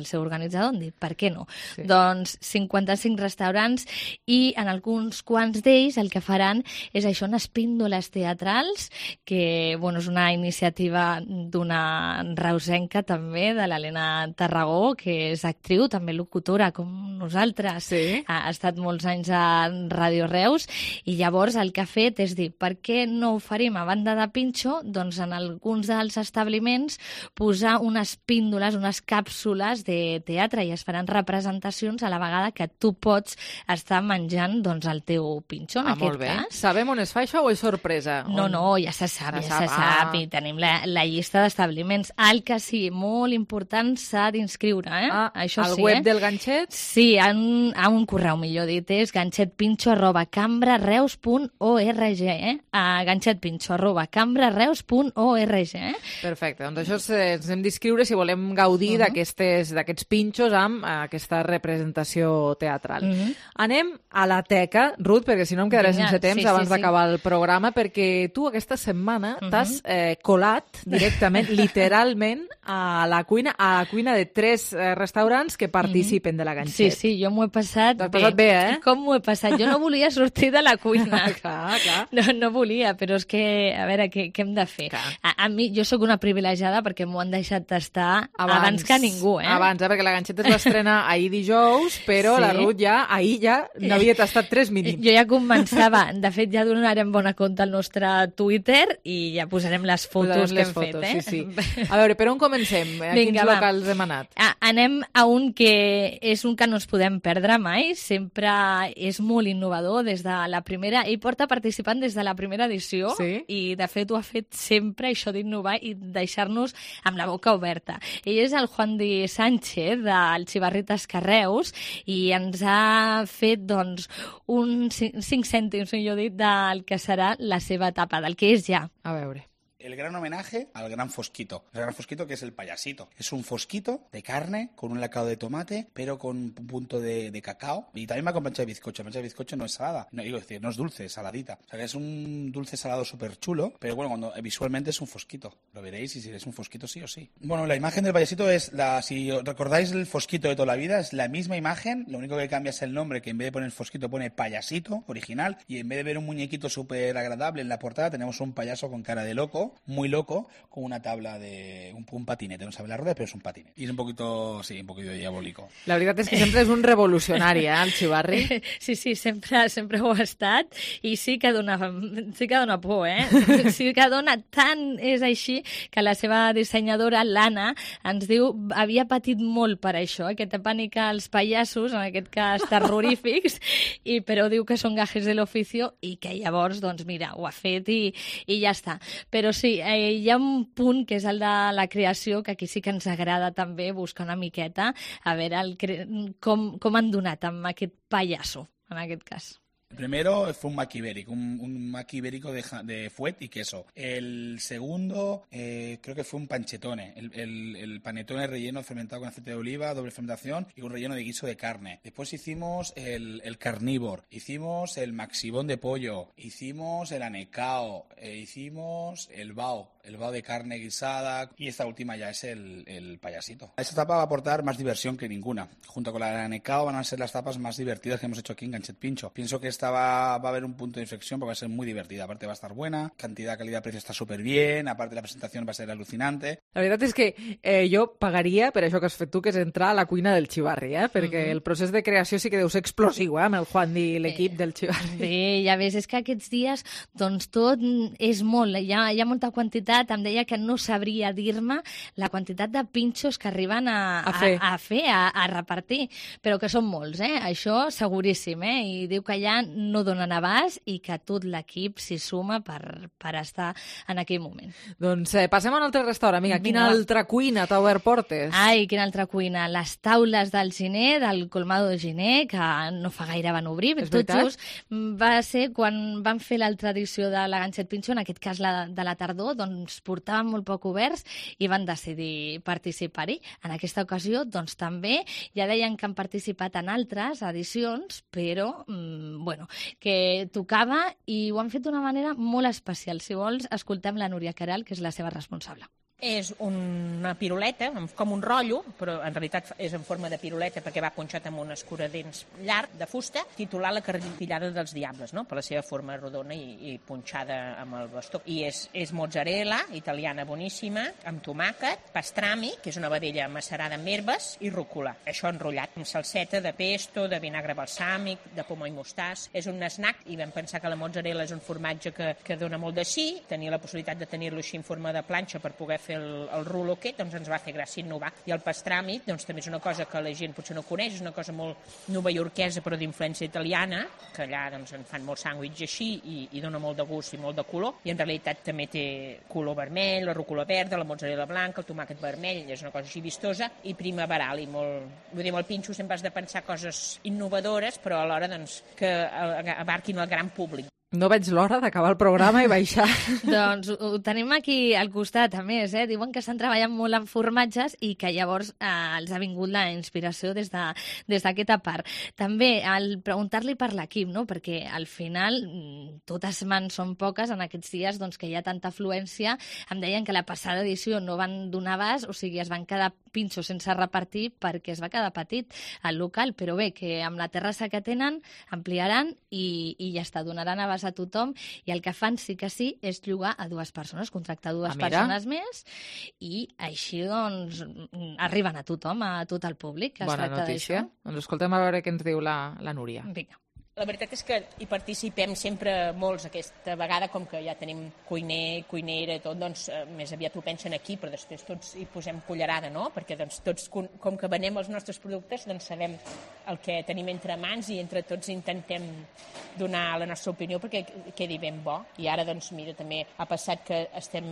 seu organitzador, han dit, per què no? Sí. Doncs cinquanta-cinc restaurants i en alguns quants d'ells el que faran és això, unes píndoles teatrals, que bueno, és una iniciativa d'una reusenca també, de l'Helena Tarragó, que és actriu, també locutora com nosaltres, sí. ha estat molts anys a Ràdio Reus, i llavors el que ha fet és dir, per què no oferim a banda de pinxo, doncs en alguns dels establiments posar unes píndoles, unes càpsules de teatre, i es faran representacions a la vegada que tu pots estar menjant doncs, el teu pinxo, en ah, aquest molt bé. cas. Sabem on es fa això o és sorpresa? No, on... no, ja se sap, ja, ja se sap, ah. i tenim la, la llista d'establiments. El que sí, molt important, s'ha d'inscriure, eh? Ah, això al sí, web eh? del ganxet? Sí, a un, a un correu, millor dit, és ganxetpinxo arroba cambrareus punt org, eh? A ganxetpinxo arroba cambrareus punt org, eh? Perfecte, doncs això ens hem d'inscriure si volem gaudir uh -huh. d'aquests pinxos amb aquesta representació teatral. Uh -huh. Anem a la teca, Ruth, perquè si no em quedaré Vinga, sense temps sí, abans sí, d'acabar sí. el programa, perquè tu aquesta setmana uh -huh. t'has eh, colat directament, literalment, a la cuina, a la cuina de tres eh, restaurants que participen uh -huh. de la ganxet. Sí, sí, jo m'ho he passat bé. passat bé, eh? Com m'ho he passat? Jo no volia sortir de la cuina. clar, clar. No, no volia, però és que, a veure, què, què hem de fer? A, a mi, jo sóc una privilegiada perquè m'ho han deixat tastar abans, abans que ningú, eh? Abans, eh? Perquè la ganxeta es va estrenar ahir dijous, però sí. la Ruth ja, ahir ja n'havia tastat tres mínims. Jo ja començava. De fet, ja donarem bona compte al nostre Twitter i ja posarem les fotos posarem que les hem fotos, fet, eh? Sí, sí. A veure, per on comencem? A Vinga, quins va. locals hem anat? A, anem a un que és un que no ens podem perdre mai, sempre és molt innovador des de la primera, ell porta participant des de la primera edició sí? i de fet ho ha fet sempre, això d'innovar i deixar-nos amb la boca oberta. Ell és el Juan Di Sánchez del Xivarrites Carreus i ens ha fet doncs uns cinc cèntims, millor dit, del que serà la seva etapa, del que és ja. A veure. El gran homenaje al gran Fosquito. El gran Fosquito, que es el payasito. Es un fosquito de carne con un lacado de tomate, pero con un punto de, de cacao. Y también va con plancha de bizcocho. La plancha de bizcocho no es salada. No, digo, es decir, no es dulce, es saladita. O sea, que es un dulce salado súper chulo, pero bueno, cuando visualmente es un fosquito. Lo veréis y si es un fosquito sí o sí. Bueno, la imagen del payasito es, la, si recordáis el fosquito de toda la vida, es la misma imagen. Lo único que cambia es el nombre, que en vez de poner fosquito pone payasito, original. Y en vez de ver un muñequito súper agradable en la portada, tenemos un payaso con cara de loco, muy loco, con una tabla de un, un patinete, no sabe la rueda, pero es un patinete. Y es un poquito, sí, un poquito diabólico. La veritat és que sempre és un revolucionari, eh, el Xivarri. Sí, sí, sempre, sempre ho ha estat, i sí que dona, sí que dona por, eh? Sí que dona tant, és així, que la seva dissenyadora, l'Anna, ens diu, havia patit molt per això, eh? Que té pànic als pallassos, en aquest cas terrorífics, i, però diu que són gajes de l'oficio i que llavors, doncs mira, ho ha fet i, i ja està. Però sí, eh, hi ha un punt que és el de la creació, que aquí sí que ens agrada també buscar una miqueta, a veure el cre... com, com han donat amb aquest pallasso, en aquest cas. El primero fue un maqui ibérico, un, un maqui ibérico de, de fuet y queso. El segundo eh, creo que fue un panchetone, el, el, el panetone relleno fermentado con aceite de oliva, doble fermentación y un relleno de guiso de carne. Después hicimos el, el carnívoro, hicimos el maxibón de pollo, hicimos el anecao, eh, hicimos el bao, el bao de carne guisada y esta última ya es el, el payasito. Esta etapa va a aportar más diversión que ninguna. Junto con la de anecao van a ser las tapas más divertidas que hemos hecho aquí en Ganxet Pinxo. Pienso que esta va, va a haber un punto de inflexión porque va a ser muy divertida. Aparte va a estar buena, cantidad, calidad, precio está súper bien, aparte la presentación va a ser alucinante. La veritat és que eh, jo pagaria per això que has fet tu, que és entrar a la cuina del Xivarri, eh? Perquè uh-huh. el procés de creació sí que deu ser explosiu, eh? Amb el Juan i l'equip eh, del Xivarri. Bé, ja ves, és que aquests dies doncs tot és molt, hi ha, hi ha molta quantitat. Em deia que no sabria dir-me la quantitat de pinxos que arriben a, a fer, a, a, fer a, a repartir, però que són molts, eh? Això seguríssim, eh? I diu que ja no donen abast i que tot l'equip s'hi suma per, per estar en aquell moment. Doncs eh, passem a un altre restaurant, amiga. Quina Vinga, altra cuina t'ha obert portes? Ai, quina altra cuina. Les taules del Giner, del Colmado de Giner, que no fa gaire van obrir. És Tot veritat? just va ser quan van fer l'altra edició de la Ganxet Pinxo, en aquest cas la de la tardor, doncs portaven molt poc oberts i van decidir participar-hi. En aquesta ocasió, doncs també, ja deien que han participat en altres edicions, però, mmm, bueno, que tocava i ho han fet d'una manera molt especial. Si vols, escoltem la Núria Queralt, que és la seva responsable. És una piruleta, com un rotllo, però en realitat és en forma de piruleta perquè va punxat amb un escuradents llarg de fusta, titulat La carrillada dels diables, no? Per la seva forma rodona i, i punxada amb el bastó. I és, és mozzarella, italiana boníssima, amb tomàquet, pastrami, que és una vedella macerada amb herbes, i rúcula. Això enrotllat amb salseta de pesto, de vinagre balsàmic, de pomó i mostàs. És un snack i vam pensar que la mozzarella és un formatge que, que dona molt de sí, tenia la possibilitat de tenir-lo així en forma de planxa per poder fer el, el rulo aquest, doncs ens va fer gràcia innovar. I el pastrami, doncs també és una cosa que la gent potser no coneix, és una cosa molt novaiorquesa però d'influència italiana, que allà doncs en fan molts sàndwichs així i, i dona molt de gust i molt de color, i en realitat també té color vermell, la rúcula verda, la mozzarella blanca, el tomàquet vermell, és una cosa així vistosa i primaveral i molt... Vull dir, amb el pinxo sempre has de pensar coses innovadores, però alhora doncs, que abarquin el gran públic. No veig l'hora d'acabar el programa i baixar. Doncs ho, ho tenim aquí al costat, a més, eh? Diuen que estan treballant molt en formatges i que llavors eh, els ha vingut la inspiració des de, des d'aquesta part. També, al preguntar-li per l'equip, no? Perquè al final totes mans són poques en aquests dies doncs, que hi ha tanta afluència. Em deien que la passada edició no van donar abast, o sigui, es van quedar pinxos sense repartir perquè es va quedar petit al local, però bé, que amb la terrassa que tenen ampliaran i, i ja està, donaran abast a tothom, i el que fan sí que sí és llogar a dues persones, contractar dues ah, persones més, i així doncs arriben a tothom, a tot el públic. Que Bona notícia. Doncs escoltem a veure què ens diu la, la Núria. Vinga. La veritat és que hi participem sempre molts. Aquesta vegada, com que ja tenim cuiner, cuinera i tot, doncs eh, més aviat ho pensen aquí, però després tots hi posem cullerada, no? Perquè doncs, tots, com que venem els nostres productes, doncs sabem el que tenim entre mans i entre tots intentem donar la nostra opinió perquè quedi ben bo. I ara, doncs, mira, també ha passat que estem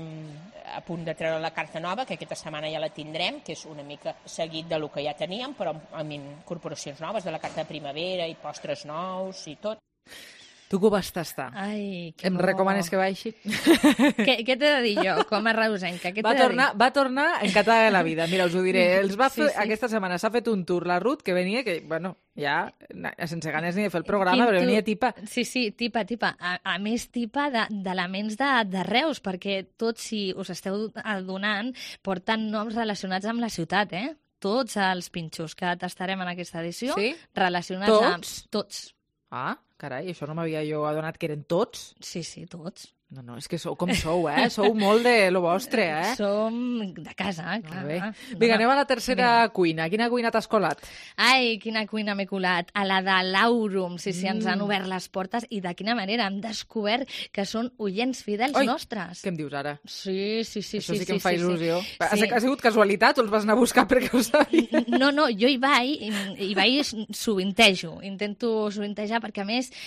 a punt de treure la carta nova, que aquesta setmana ja la tindrem, que és una mica seguit del que ja teníem, però amb incorporacions noves de la carta de primavera i postres nous i tot. Tu que ho vas tastar. Ai, em bo. Recomanes que baixi? Què, què t'he de dir jo, com a reusenca? Va tornar, va tornar encantada de la vida. Mira, us ho diré. Els va fer, sí, sí. Aquesta setmana s'ha fet un tour la Ruth, que venia, que, bueno, ja sense ganes ni de fer el programa, Quin però venia tipa. Sí, sí, tipa, tipa. A, a més, tipa d'elements de, de, de Reus, perquè tots, si us esteu adonant, porten noms relacionats amb la ciutat, eh? Tots els pinxos que tastarem en aquesta edició, sí? relacionats tots? amb... Tots. Ah, carai, això no m'havia jo adonat que eren tots. Sí, sí, tots. No, no, és que sou com sou, eh? Sou molt de lo vostre, eh? Som de casa, clar. Bé. Vinga, anem a la tercera Vinga. cuina. Quina cuina t'has colat? Ai, quina cuina m'he colat. A la de l'Aurum, sí, sí, ens han obert les portes i de quina manera hem descobert que són oients fidels Oi, nostres. Què em dius ara? Sí, sí, sí. Això sí, sí que em sí, fa sí, il·lusió. Sí. Ha, ha sigut casualitat o els vas anar a buscar perquè ho sabies? No, no, jo hi vaig, hi vaig sovintejo. Intento sovintejar perquè, a més,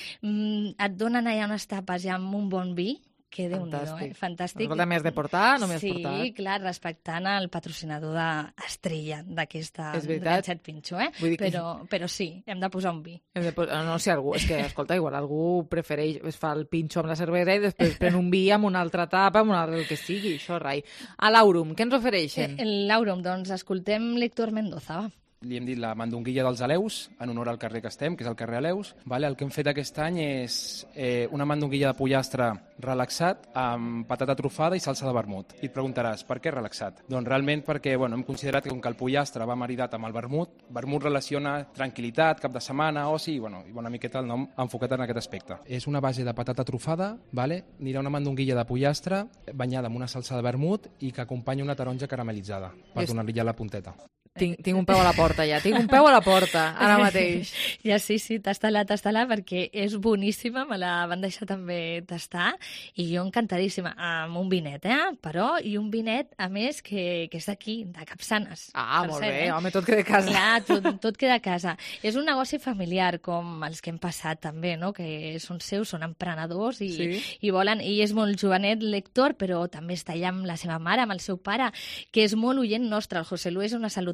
et donen allà unes tapes ja amb un bon vi, que Déu-n'hi-do, eh? Fantàstic. Escolta, m'has de portar, no m'has sí, portat. Sí, clar, respectant el patrocinador d'Estrella d'aquesta set pinxo, eh? Vull dir que... però, però sí, hem de posar un vi. Hem de posar... No, si algú... És que, escolta, igual algú prefereix, es fa el pinxo amb la cervesa i després pren un vi amb una altra tapa, amb una altra, el que sigui, això, rai. A l'Aurum, què ens ofereixen? Eh, L'Aurum, doncs escoltem l'Héctor Mendoza, va. Li hem dit la mandonguilla dels Aleus, en honor al carrer que estem, que és el carrer Aleus. Vale, el que hem fet aquest any és eh, una mandonguilla de pollastre relaxat amb patata trufada i salsa de vermut. I et preguntaràs, per què relaxat? Doncs realment perquè bueno, hem considerat que com que el pollastre va maridat amb el vermut, vermut relaciona tranquil·litat, cap de setmana, oci, i bueno, i una miqueta el nom enfocat en aquest aspecte. És una base de patata trufada, vale? Anirà una mandonguilla de pollastre banyada amb una salsa de vermut i que acompanya una taronja caramelitzada per donar-li ja la punteta. Tinc, tinc un peu a la porta ja, tinc un peu a la porta, ara mateix. Ja sí, sí, tasta-la, tasta-la, perquè és boníssima, me la van deixar també tastar, i jo encantadíssima, amb un vinet, eh? Però, i un vinet, a més, que, que és d'aquí, de Capçanes. Ah, molt bé, eh? Home, tot queda a casa. Clar, tot, tot queda a casa. És un negoci familiar, com els que hem passat també, no? Que són seus, són emprenedors, i, sí. i volen, ell és molt jovenet, lector, però també està allà amb la seva mare, amb el seu pare, que és molt oient nostre, el José Luis, una salutació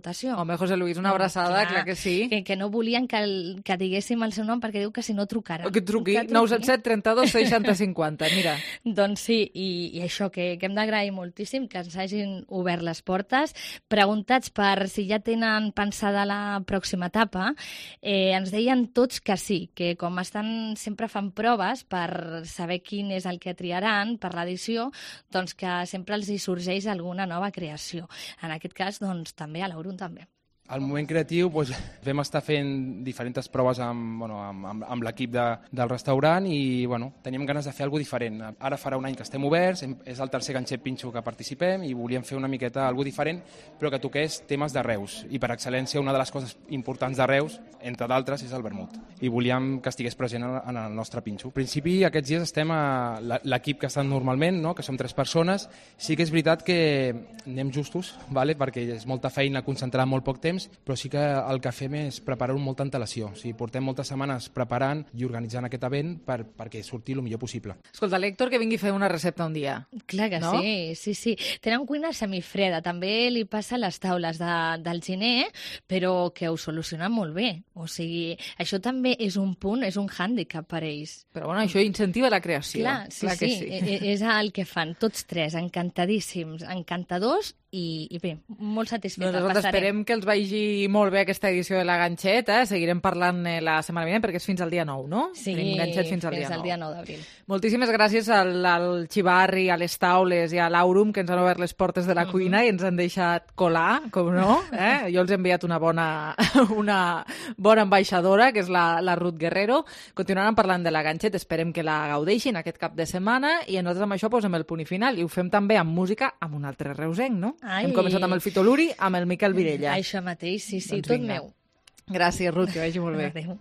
explotació. Home, José Luis, una abraçada, clar, clar que sí. Que, que no volien que, el, que diguéssim el seu nom perquè diu que si no trucara. Que truqui, que truqui. nou set set trenta-dos seixanta cinquanta, mira. Doncs sí, i, i això, que, que hem d'agrair moltíssim que ens hagin obert les portes. Preguntats per si ja tenen pensada la pròxima etapa, eh, ens deien tots que sí, que com estan sempre fan proves per saber quin és el que triaran per l'edició, doncs que sempre els hi sorgeix alguna nova creació. En aquest cas, doncs, també a l'Aurum també. Al moment creatiu doncs, vam estar fent diferents proves amb, bueno, amb, amb, amb l'equip de, del restaurant i bueno, teníem ganes de fer alguna diferent. Ara farà un any que estem oberts, és el tercer ganxet pinxo que participem i volíem fer una miqueta alguna diferent, però que toqués temes de Reus. I per excel·lència una de les coses importants de Reus, entre d'altres, és el vermut. I volíem que estigués present en el nostre pinxo. Al principi, aquests dies estem a l'equip que estan normalment, no? Que som tres persones. Sí que és veritat que anem justos, vale? Perquè és molta feina concentrar en molt poc temps, però sí que el que fem és preparar-ho amb molta antelació. O sigui, portem moltes setmanes preparant i organitzant aquest event per, perquè surti el millor possible. Escolta, l'Héctor que vingui a fer una recepta un dia. Clar que no? sí, sí, sí. Tenen cuina semifreda, també li passa a les taules de, del giner, però que ho solucionen molt bé. O sigui, això també és un punt, és un hàndicap per ells. Però bueno, això incentiva la creació. Clar, sí, Clar sí, sí. sí. És el que fan tots tres, encantadíssims, encantadors i, i bé, molt satisfeta. Doncs nosaltres esperem que els vagi molt bé aquesta edició de la Ganxet, eh? Seguirem parlant la setmana vinent perquè és fins al dia nou, no? Sí, Tenim Ganxet fins al fins dia al nou. dia nou d'abril. Moltíssimes gràcies al, al Xivarri, a les taules i a l'Aurum que ens han obert les portes de la uh-huh. cuina i ens han deixat colar, com no? Eh? Jo els he enviat una bona, una bona ambaixadora, que és la, la Ruth Guerrero. Continuaran parlant de la Ganxet, esperem que la gaudeixin aquest cap de setmana i nosaltres amb això posem el punt i final i ho fem també amb música amb un altre reusenc, no? Ai. Hem començat amb el Fito Luri, amb el Miquel Virella. Això mateix, sí, sí, doncs tot vinga. meu. Gràcies, Ruth, que vagi molt bé. Adéu.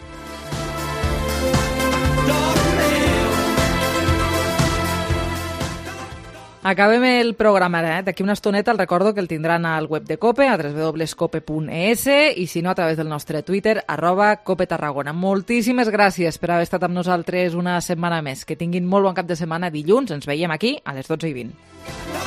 Acabem el programa ara, eh? D'aquí una estoneta el recordo que el tindran al web de COPE, a w w w punt cope punt e s, i si no a través del nostre Twitter, arroba Cope Tarragona. Moltíssimes gràcies per haver estat amb nosaltres una setmana més. Que tinguin molt bon cap de setmana. Dilluns ens veiem aquí a les dotze i vint.